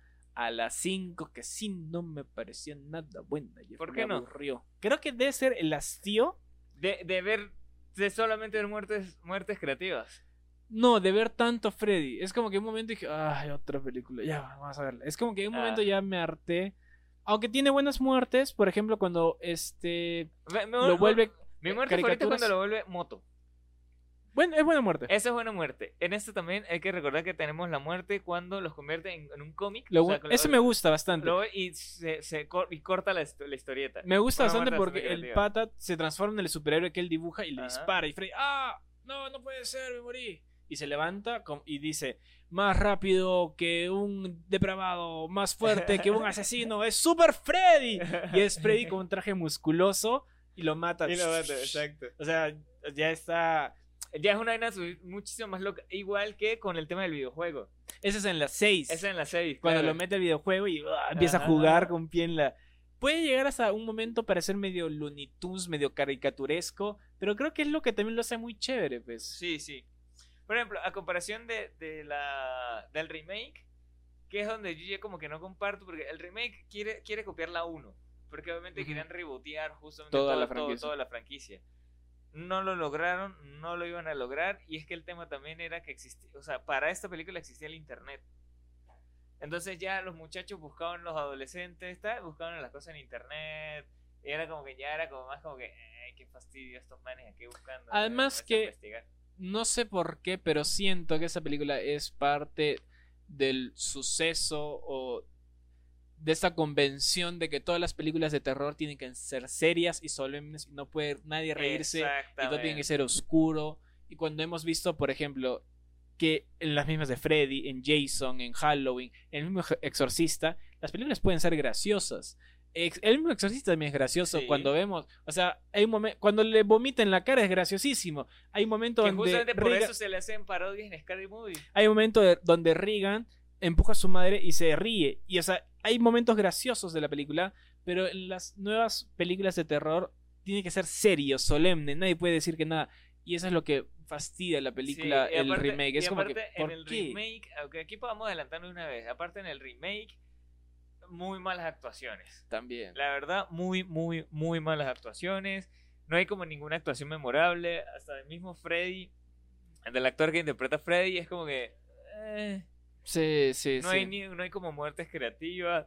Speaker 1: A las cinco, que sí no me pareció nada buena. Jeff,
Speaker 2: ¿Por
Speaker 1: me
Speaker 2: qué no?
Speaker 1: aburrió. Creo que debe ser el hastío.
Speaker 2: De, de ver, de solamente ver muertes, muertes creativas.
Speaker 1: No, de ver tanto Freddy. Es como que en un momento dije, ay, otra película. Ya, vamos a verla. Es como que en un
Speaker 2: Ah.
Speaker 1: momento ya me harté. Aunque tiene buenas muertes, por ejemplo, cuando este
Speaker 2: Me- me-
Speaker 1: lo vuelve
Speaker 2: Mi muerte favorita es
Speaker 1: caricaturas.
Speaker 2: cuando lo vuelve moto.
Speaker 1: Bueno, es buena muerte.
Speaker 2: Esa es buena muerte. En este también hay que recordar que tenemos la muerte cuando los convierte en, en un cómic.
Speaker 1: Lo
Speaker 2: o sea,
Speaker 1: bu- eso me gusta bastante.
Speaker 2: Lo ve y, se, se cor- y corta la, histo- la historieta.
Speaker 1: Me gusta
Speaker 2: Una
Speaker 1: bastante
Speaker 2: muerte
Speaker 1: porque
Speaker 2: bastante
Speaker 1: el
Speaker 2: creativa.
Speaker 1: pata se transforma en el superhéroe que él dibuja y le
Speaker 2: Ajá.
Speaker 1: dispara. Y Freddy, ¡ah! No, no puede ser, me morí. Y se levanta com- y dice, más rápido que un depravado, más fuerte que un asesino, es Super Freddy. Y es Freddy con un traje musculoso y lo mata.
Speaker 2: Y lo mata, exacto.
Speaker 1: O sea, ya está...
Speaker 2: Ya es una vaina su- muchísimo más loca. Igual que con el tema del videojuego.
Speaker 1: Ese es en las seis.
Speaker 2: Esa es en la seis.
Speaker 1: Cuando
Speaker 2: claro.
Speaker 1: lo mete al videojuego y ¡ah! Empieza
Speaker 2: Ajá.
Speaker 1: a jugar con pie en la... Puede llegar hasta un momento para ser medio Looney Tunes, medio caricaturesco, pero creo que es lo que también lo hace muy chévere, pues.
Speaker 2: Sí, sí. Por ejemplo, a comparación de, de la, del remake, que es donde yo ya como que no comparto, porque el remake quiere, quiere copiar la uno. Porque obviamente
Speaker 1: Ujú.
Speaker 2: querían rebootear justamente
Speaker 1: Toda
Speaker 2: todo-
Speaker 1: la
Speaker 2: todo-
Speaker 1: franquicia.
Speaker 2: toda la franquicia. No lo lograron, no lo iban a lograr, y es que el tema también era que existía, o sea, para esta película existía el internet. Entonces ya los muchachos buscaban, los adolescentes, tal, buscaban las cosas en internet, y era como que ya era como más como que, ay, qué fastidio estos manes aquí buscando.
Speaker 1: Además
Speaker 2: me- me
Speaker 1: que-
Speaker 2: hacen investigar.
Speaker 1: No sé por qué, pero siento que esa película es parte del suceso o de esta convención de que todas las películas de terror tienen que ser serias y solemnes y no puede nadie reírse y todo tiene que ser oscuro. Y cuando hemos visto, por ejemplo, que en las mismas de Freddy, en Jason, en Halloween, en el mismo Exorcista, las películas pueden ser graciosas. Ex- El mismo Exorcista también es gracioso
Speaker 2: Sí.
Speaker 1: cuando vemos, o sea, hay un momento cuando le vomita en la cara es graciosísimo. Hay un momento
Speaker 2: Que
Speaker 1: donde
Speaker 2: justamente por
Speaker 1: Regan-
Speaker 2: eso se le hacen parodias en Scary Movie.
Speaker 1: hay un momento de- donde Regan empuja a su madre y se ríe. Y o sea, hay momentos graciosos de la película, pero en las nuevas películas de terror tiene que ser serio, solemne, nadie puede decir que nada. Y eso es lo que fastidia la película,
Speaker 2: Sí, y
Speaker 1: el
Speaker 2: aparte-
Speaker 1: remake.
Speaker 2: y
Speaker 1: Es como que,
Speaker 2: aparte,
Speaker 1: ¿por
Speaker 2: en el
Speaker 1: qué?
Speaker 2: remake, aunque aquí podamos adelantarnos una vez, aparte en el remake, muy malas actuaciones.
Speaker 1: También.
Speaker 2: La verdad, muy, muy, muy malas actuaciones. No hay como ninguna actuación memorable. Hasta el mismo Freddy, el del actor que interpreta a Freddy, es como que... eh,
Speaker 1: Sí, sí,
Speaker 2: no,
Speaker 1: sí.
Speaker 2: hay ni, no hay como muertes creativas.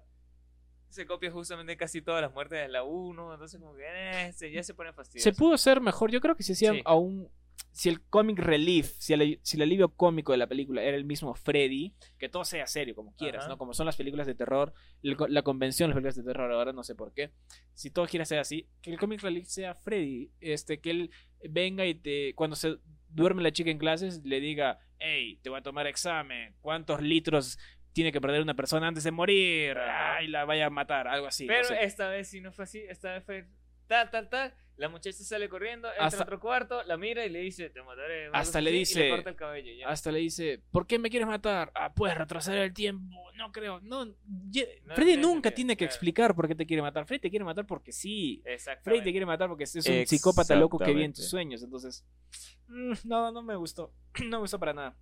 Speaker 2: Se copia justamente casi todas las muertes de la uno. Entonces como que eh, se- ya se pone fastidioso.
Speaker 1: Se pudo ser mejor. Yo creo que si hacían
Speaker 2: Sí.
Speaker 1: aún. Si el comic relief, si el, si el alivio cómico de la película era el mismo Freddy, que todo sea serio, como quieras,
Speaker 2: Ajá.
Speaker 1: ¿no? Como son las películas de terror, el co- la convención de las películas de terror, ahora no sé por qué. Si todo quiera ser así, que el comic relief sea Freddy, este, que él venga y te. Cuando se duerme la chica en clases, le diga: hey, te voy a tomar examen, ¿cuántos litros tiene que perder una persona antes de morir?
Speaker 2: Ajá.
Speaker 1: Ay, la vaya a matar, algo así. no
Speaker 2: Pero
Speaker 1: sé.
Speaker 2: esta vez sí no fue así. Esta vez fue tal, tal, tal. La muchacha sale corriendo, entra
Speaker 1: Hasta-
Speaker 2: a otro cuarto, la mira y le dice, te mataré. o algo
Speaker 1: Hasta
Speaker 2: así,
Speaker 1: le
Speaker 2: y
Speaker 1: dice-
Speaker 2: le corta el cabello. Ya.
Speaker 1: Hasta le dice, ¿por qué me quieres matar? Ah, puedes retroceder el tiempo. No creo. No, ye-
Speaker 2: No
Speaker 1: Freddy
Speaker 2: tiene
Speaker 1: nunca
Speaker 2: sentido,
Speaker 1: tiene que
Speaker 2: claro.
Speaker 1: explicar por qué te quiere matar. Freddy te quiere matar porque sí.
Speaker 2: Exactamente.
Speaker 1: Freddy te quiere matar porque es un psicópata loco que vive en tus
Speaker 2: Exactamente.
Speaker 1: sueños. Entonces, mm, no, no me gustó. No me gustó para nada.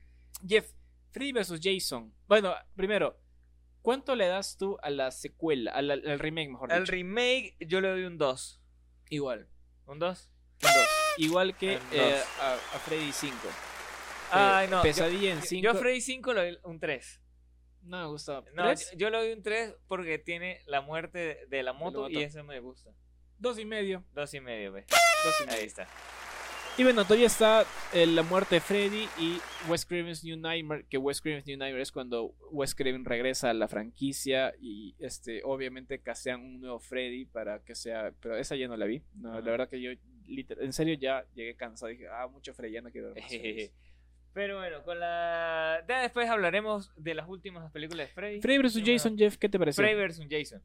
Speaker 1: Jeff, Freddy versus Jason. Bueno, primero, ¿cuánto le das tú a la secuela? Al, al- al remake, mejor
Speaker 2: Al
Speaker 1: dicho.
Speaker 2: remake yo le doy un dos.
Speaker 1: Igual.
Speaker 2: ¿Un dos?
Speaker 1: Un dos. Igual que
Speaker 2: Un
Speaker 1: eh,
Speaker 2: dos.
Speaker 1: a, a Freddy cinco.
Speaker 2: Ay, no.
Speaker 1: Pesadilla en
Speaker 2: yo,
Speaker 1: cinco.
Speaker 2: yo a Freddy cinco le doy un tres.
Speaker 1: No me gusta.
Speaker 2: No,
Speaker 1: ¿Tres?
Speaker 2: yo, yo le doy un tres porque tiene la muerte de, de la moto
Speaker 1: moto.
Speaker 2: y eso me gusta.
Speaker 1: Dos y medio.
Speaker 2: Dos y medio, ve.
Speaker 1: Dos y medio.
Speaker 2: Ahí está.
Speaker 1: Y bueno, todavía está eh, la muerte de Freddy y Wes Craven's New Nightmare, que Wes Craven's New Nightmare es cuando Wes Craven regresa a la franquicia y este obviamente castean un nuevo Freddy para que sea, pero esa ya no la vi. No,
Speaker 2: Ajá.
Speaker 1: la verdad que yo liter- en serio ya llegué cansado, dije, ah, mucho Freddy, ya no quiero ver más Freddys.
Speaker 2: Pero bueno, con la... Ya después hablaremos de las últimas películas de Freddy.
Speaker 1: Freddy versus
Speaker 2: Primero,
Speaker 1: Jason, Jeff, ¿qué te pareció?
Speaker 2: Freddy versus Jason.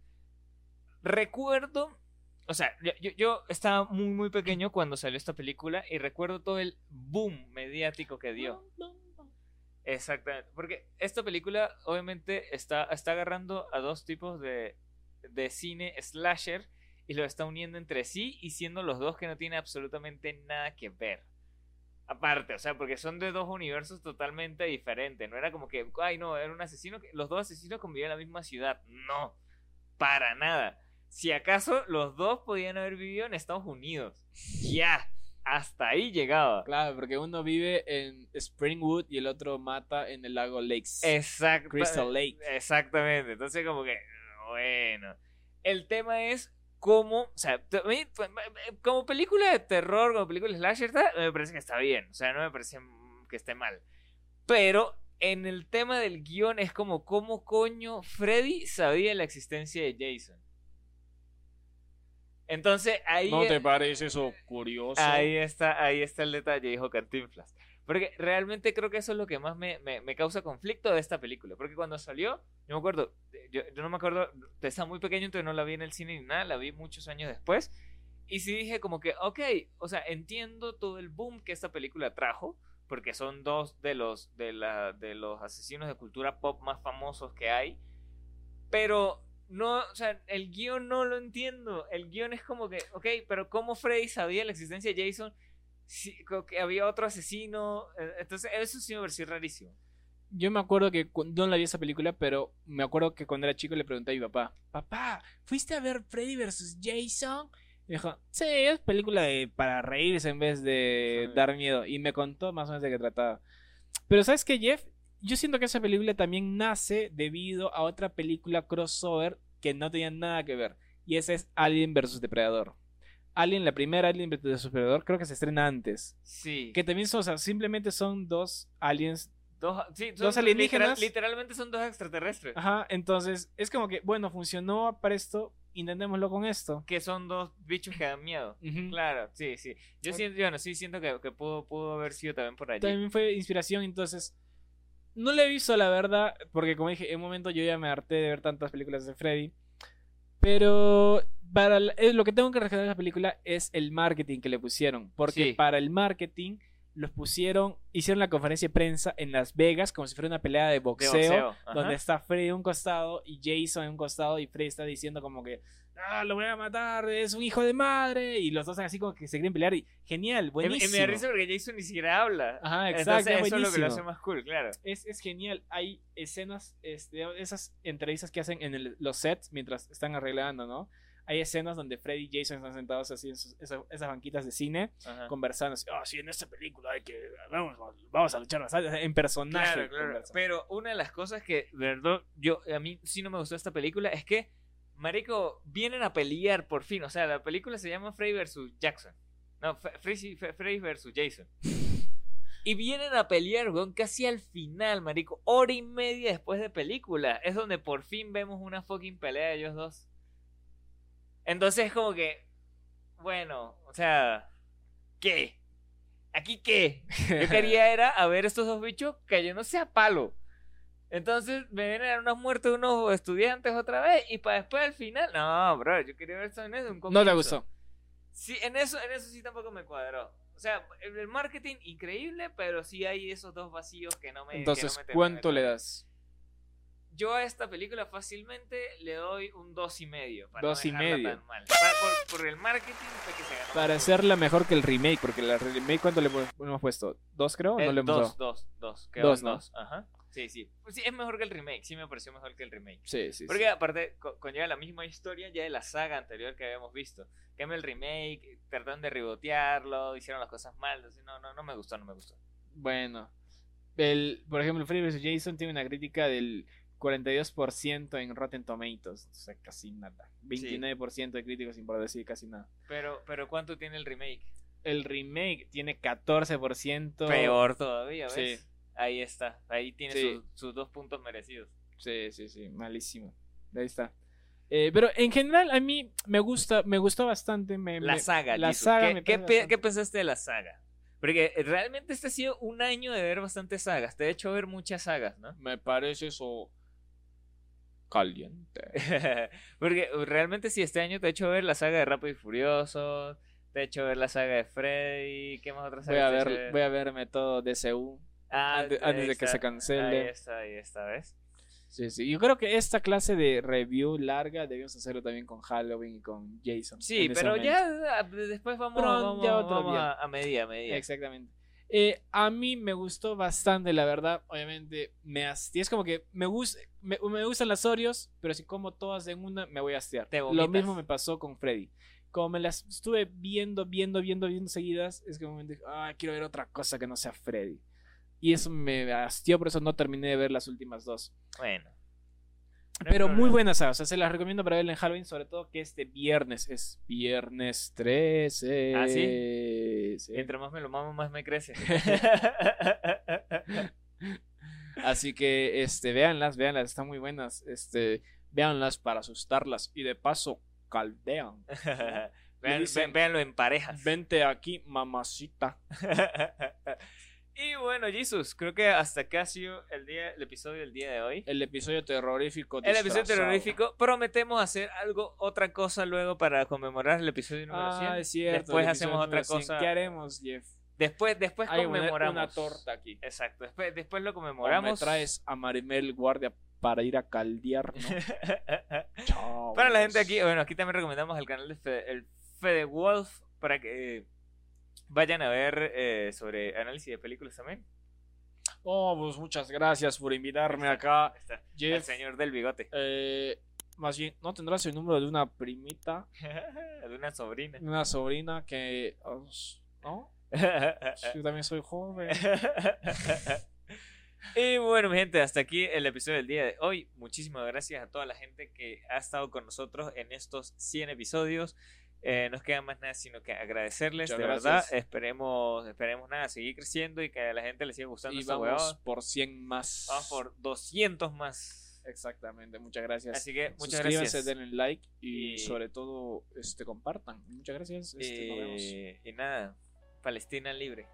Speaker 2: Recuerdo... O sea, yo, yo- yo estaba muy, muy pequeño cuando salió esta película y recuerdo todo el boom mediático que dio. Exactamente. Porque esta película obviamente está, está agarrando a dos tipos de, de cine slasher y lo está uniendo entre sí y siendo los dos que no tienen absolutamente nada que ver. Aparte, o sea, porque son de dos universos totalmente diferentes. No era como que, ay, no, era un asesino. que- Los dos asesinos convivían en la misma ciudad. No, para nada. Si acaso los dos podían haber vivido en Estados Unidos. Ya, hasta ahí llegaba.
Speaker 1: Claro, porque uno vive en Springwood y el otro mata en el lago Lakes.
Speaker 2: Exacto.
Speaker 1: Crystal Lake.
Speaker 2: Exactamente. Entonces, como que, bueno. El tema es cómo, o sea, t- a mí, pues, como película de terror, como película de slasher, ta, me parece que está bien, o sea, no me parece mm, que esté mal. Pero en el tema del guión es como, ¿cómo coño Freddy sabía la existencia de Jason? Entonces ahí,
Speaker 1: ¿No te parece eso curioso?
Speaker 2: ahí está, ahí está el detalle, dijo Cantinflas. Porque realmente creo que eso es lo que más me, me, me causa conflicto de esta película. Porque cuando salió, yo me acuerdo, yo, yo no me acuerdo, estaba muy pequeño, entonces no la vi en el cine ni nada, la vi muchos años después. Y sí dije como que, ok, o sea, entiendo todo el boom que esta película trajo, porque son dos de los, de la, de los asesinos de cultura pop más famosos que hay. Pero no, o sea, el guión no lo entiendo. El guión es como que, ok, pero ¿cómo Freddy sabía la existencia de Jason? Si, como que había otro asesino. eh, Entonces, eso sí me pareció rarísimo.
Speaker 1: Yo me acuerdo que cu- no la vi esa película, pero me acuerdo que cuando era chico le pregunté a mi papá, papá, ¿fuiste a ver Freddy versus Jason? Y dijo, sí, es película de, para reírse en vez de
Speaker 2: Sí.
Speaker 1: dar miedo. Y me contó más o menos de qué trataba. Pero ¿sabes qué, Jeff? Yo siento que esa película también nace debido a otra película crossover que no tenía nada que ver. Y esa es Alien versus Depredador. Alien, la primera Alien versus Depredador, creo que se estrena antes.
Speaker 2: Sí.
Speaker 1: Que también son, o sea, simplemente son dos aliens.
Speaker 2: Dos, sí, son
Speaker 1: dos alienígenas.
Speaker 2: literal- literalmente son dos extraterrestres.
Speaker 1: Ajá, entonces es como que, bueno, funcionó para esto, intentémoslo con esto.
Speaker 2: Que son dos bichos que dan miedo.
Speaker 1: Ujú.
Speaker 2: Claro, sí, sí. Yo siento, bueno, sí siento que, que pudo, pudo haber sido también por allí.
Speaker 1: También fue inspiración, entonces no la he visto, la verdad, porque como dije, en un momento yo ya me harté de ver tantas películas de Freddy. Pero para el- eh, lo que tengo que rescatar de la película es el marketing que le pusieron. Porque
Speaker 2: Sí.
Speaker 1: para el marketing los pusieron, hicieron la conferencia de prensa en Las Vegas como si fuera una pelea de
Speaker 2: De
Speaker 1: boxeo,
Speaker 2: boxeo, ajá.
Speaker 1: donde está Freddy a un costado y Jason en un costado y Freddy está diciendo como que, ah, lo voy a matar, es un hijo de madre, y los dos así como que se quieren pelear y genial,
Speaker 2: Y-
Speaker 1: buenísimo.
Speaker 2: Y me da risa porque Jason ni siquiera habla.
Speaker 1: Ajá, exacto,
Speaker 2: Entonces,
Speaker 1: es
Speaker 2: eso es lo que lo hace
Speaker 1: buenísimo.
Speaker 2: más cool, claro.
Speaker 1: Es, es genial. Hay escenas, este, esas entrevistas que hacen en el- los sets mientras están arreglando, ¿no? Hay escenas donde Freddy y Jason están sentados así en sus- esas, esas banquitas de cine,
Speaker 2: Ajá.
Speaker 1: conversando. Así, oh, sí, en esta película hay que. Vamos, vamos a luchar bastante. En personaje.
Speaker 2: Claro, claro.
Speaker 1: conversan.
Speaker 2: Pero una de las cosas que, verdad, yo a mí sí no me gustó esta película es que, marico, vienen a pelear por fin. O sea, la película se llama Freddy versus Jackson. No, Fe- Freddy, Fe- Freddy versus Jason. Y vienen a pelear, weón, casi al final, marico. Hora y media después de película. Es donde por fin vemos una fucking pelea de ellos dos. Entonces es como que, bueno, o sea, ¿qué? ¿Aquí qué? Yo quería era a ver estos dos bichos cayéndose a palo. Entonces me vienen a dar unas muertes de unos estudiantes otra vez y para después al final, no, bro, yo quería ver eso en eso, un
Speaker 1: No
Speaker 2: comienzo.
Speaker 1: te gustó.
Speaker 2: Sí, en eso, en eso sí tampoco me cuadró. O sea, el el marketing increíble, pero sí hay esos dos vacíos que no me.
Speaker 1: Entonces,
Speaker 2: que no me
Speaker 1: ¿cuánto
Speaker 2: terminan de
Speaker 1: le
Speaker 2: cuadrar.
Speaker 1: das?
Speaker 2: Yo a esta película fácilmente le doy un dos y medio. Para
Speaker 1: Dos
Speaker 2: no
Speaker 1: y
Speaker 2: dejarla
Speaker 1: medio.
Speaker 2: tan mal. Para- por, por el marketing fue que se ganó.
Speaker 1: Para
Speaker 2: más
Speaker 1: hacerla mejor que el remake, porque la remake, ¿cuánto le hemos hemos puesto? ¿Dos, creo? ¿O
Speaker 2: Eh,
Speaker 1: no le hemos
Speaker 2: dos,
Speaker 1: dado?
Speaker 2: dos, dos. Quedó
Speaker 1: Dos,
Speaker 2: en
Speaker 1: ¿no?
Speaker 2: dos. Ajá. Sí, sí. Pues sí, es mejor que el remake. Sí me pareció mejor que el remake.
Speaker 1: Sí, sí.
Speaker 2: Porque
Speaker 1: sí.
Speaker 2: aparte co- conlleva la misma historia ya de la saga anterior que habíamos visto. Que en el remake trataron de rebotearlo, hicieron las cosas mal. Entonces, no, no, no me gustó, no me gustó.
Speaker 1: Bueno, el, por ejemplo, Freddy versus. Jason tiene una crítica del cuarenta y dos por ciento en Rotten Tomatoes, o sea, casi nada. veintinueve por ciento de críticos sin por decir casi nada.
Speaker 2: Pero, pero ¿cuánto tiene el remake?
Speaker 1: El remake tiene catorce por ciento.
Speaker 2: Peor todavía, ¿ves?
Speaker 1: Sí.
Speaker 2: Ahí está. Ahí tiene
Speaker 1: Sí.
Speaker 2: sus, sus dos puntos merecidos.
Speaker 1: Sí, sí, sí, malísimo. Ahí está. Eh, pero en general a mí me gusta, me gustó bastante. Me,
Speaker 2: La
Speaker 1: me-
Speaker 2: saga,
Speaker 1: la
Speaker 2: Jesus.
Speaker 1: saga
Speaker 2: ¿Qué,
Speaker 1: me
Speaker 2: qué,
Speaker 1: parece
Speaker 2: pe-
Speaker 1: bastante-
Speaker 2: qué pensaste de la saga? Porque realmente este ha sido un año de ver bastantes sagas. Te he hecho ver muchas sagas, ¿no?
Speaker 1: Me parece eso caliente.
Speaker 2: Porque realmente sí, este año te he hecho ver la saga de Rápido y Furioso, te he hecho ver la saga de Freddy, ¿qué más otras
Speaker 1: Voy
Speaker 2: sagas
Speaker 1: a
Speaker 2: te he hecho
Speaker 1: ver, voy a verme todo D C U
Speaker 2: Ah,
Speaker 1: antes,
Speaker 2: ahí
Speaker 1: antes de que
Speaker 2: está,
Speaker 1: se cancele.
Speaker 2: Ahí está, ahí está, ¿ves?
Speaker 1: Sí, sí. Yo creo que esta clase de review larga debíamos hacerlo también con Halloween y con Jason.
Speaker 2: Sí,
Speaker 1: en ese
Speaker 2: pero
Speaker 1: momento.
Speaker 2: ya ah, después vamos,
Speaker 1: Pronto,
Speaker 2: vamos,
Speaker 1: ya otro
Speaker 2: vamos
Speaker 1: día.
Speaker 2: a, a medida, a medida.
Speaker 1: Exactamente. Eh, a mí me gustó bastante, la verdad. Obviamente me hastié. Es como que me, gusta, me, me gustan las Oreos, pero si como todas en una, me voy a hastiar.
Speaker 2: Te
Speaker 1: Lo
Speaker 2: vomitas.
Speaker 1: mismo me pasó con Freddy. Como me las estuve viendo, viendo, viendo, viendo seguidas, es que un momento dije, ah, quiero ver otra cosa que no sea Freddy. Y eso me hastió, por eso no terminé de ver las últimas dos.
Speaker 2: Bueno. No hay
Speaker 1: Pero muy
Speaker 2: problema.
Speaker 1: buena saga, o sea, se las recomiendo para verla en Halloween, sobre todo que este viernes es viernes trece.
Speaker 2: ¿Ah,
Speaker 1: sí? Sí.
Speaker 2: Entre más me lo mamo, más me crece.
Speaker 1: Así que, este, véanlas, véanlas, están muy buenas. Este, véanlas para asustarlas y de paso caldean.
Speaker 2: Vean,
Speaker 1: dicen-
Speaker 2: ve- véanlo en parejas.
Speaker 1: Vente aquí, mamacita.
Speaker 2: Y bueno, Jesus, creo que hasta acá ha sido el, día, el episodio del día de hoy.
Speaker 1: El episodio terrorífico.
Speaker 2: El episodio
Speaker 1: disfrazado.
Speaker 2: terrorífico. Prometemos hacer algo, otra cosa luego para conmemorar el episodio número cien.
Speaker 1: Ah, es cierto.
Speaker 2: Después
Speaker 1: el
Speaker 2: hacemos
Speaker 1: episodio
Speaker 2: otra
Speaker 1: número cien.
Speaker 2: cosa.
Speaker 1: ¿Qué haremos, Jeff?
Speaker 2: Después, después
Speaker 1: Hay una,
Speaker 2: conmemoramos.
Speaker 1: una torta aquí.
Speaker 2: Exacto. Después, después lo
Speaker 1: O me
Speaker 2: conmemoramos.
Speaker 1: traes a Marimel Guardia para ir a caldear, ¿no? Chao.
Speaker 2: Para la gente aquí, bueno, aquí también recomendamos el canal de Fede, el Fede Wolf para que eh, vayan a ver eh, sobre análisis de películas también.
Speaker 1: Oh, pues muchas gracias por invitarme
Speaker 2: Ahí está,
Speaker 1: acá,
Speaker 2: ahí está, el
Speaker 1: Jeff.
Speaker 2: señor del bigote.
Speaker 1: Eh, más bien, ¿no tendrás el número de una primita,
Speaker 2: De una sobrina.
Speaker 1: de una sobrina que... os- ¿No? Yo también soy joven.
Speaker 2: Y bueno, mi gente, hasta aquí el episodio del día de hoy. Muchísimas gracias a toda la gente que ha estado con nosotros en estos cien episodios. Eh, no nos queda más nada sino que agradecerles,
Speaker 1: Muchas
Speaker 2: de
Speaker 1: gracias.
Speaker 2: verdad. Esperemos, esperemos nada, seguir creciendo y que a la gente le siga gustando
Speaker 1: Y
Speaker 2: esta
Speaker 1: vamos
Speaker 2: huevada.
Speaker 1: por cien más.
Speaker 2: Vamos por doscientos más.
Speaker 1: Exactamente, muchas gracias.
Speaker 2: Así que muchas
Speaker 1: Suscríbanse,
Speaker 2: gracias.
Speaker 1: denle like y,
Speaker 2: Y-
Speaker 1: sobre todo este compartan. Muchas gracias. Este, nos vemos.
Speaker 2: Y, y nada, Palestina libre.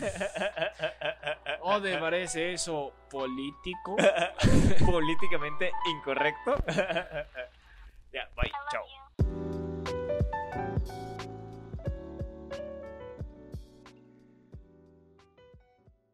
Speaker 1: ¿O te parece eso político?
Speaker 2: Políticamente incorrecto. Ya, bye, chao.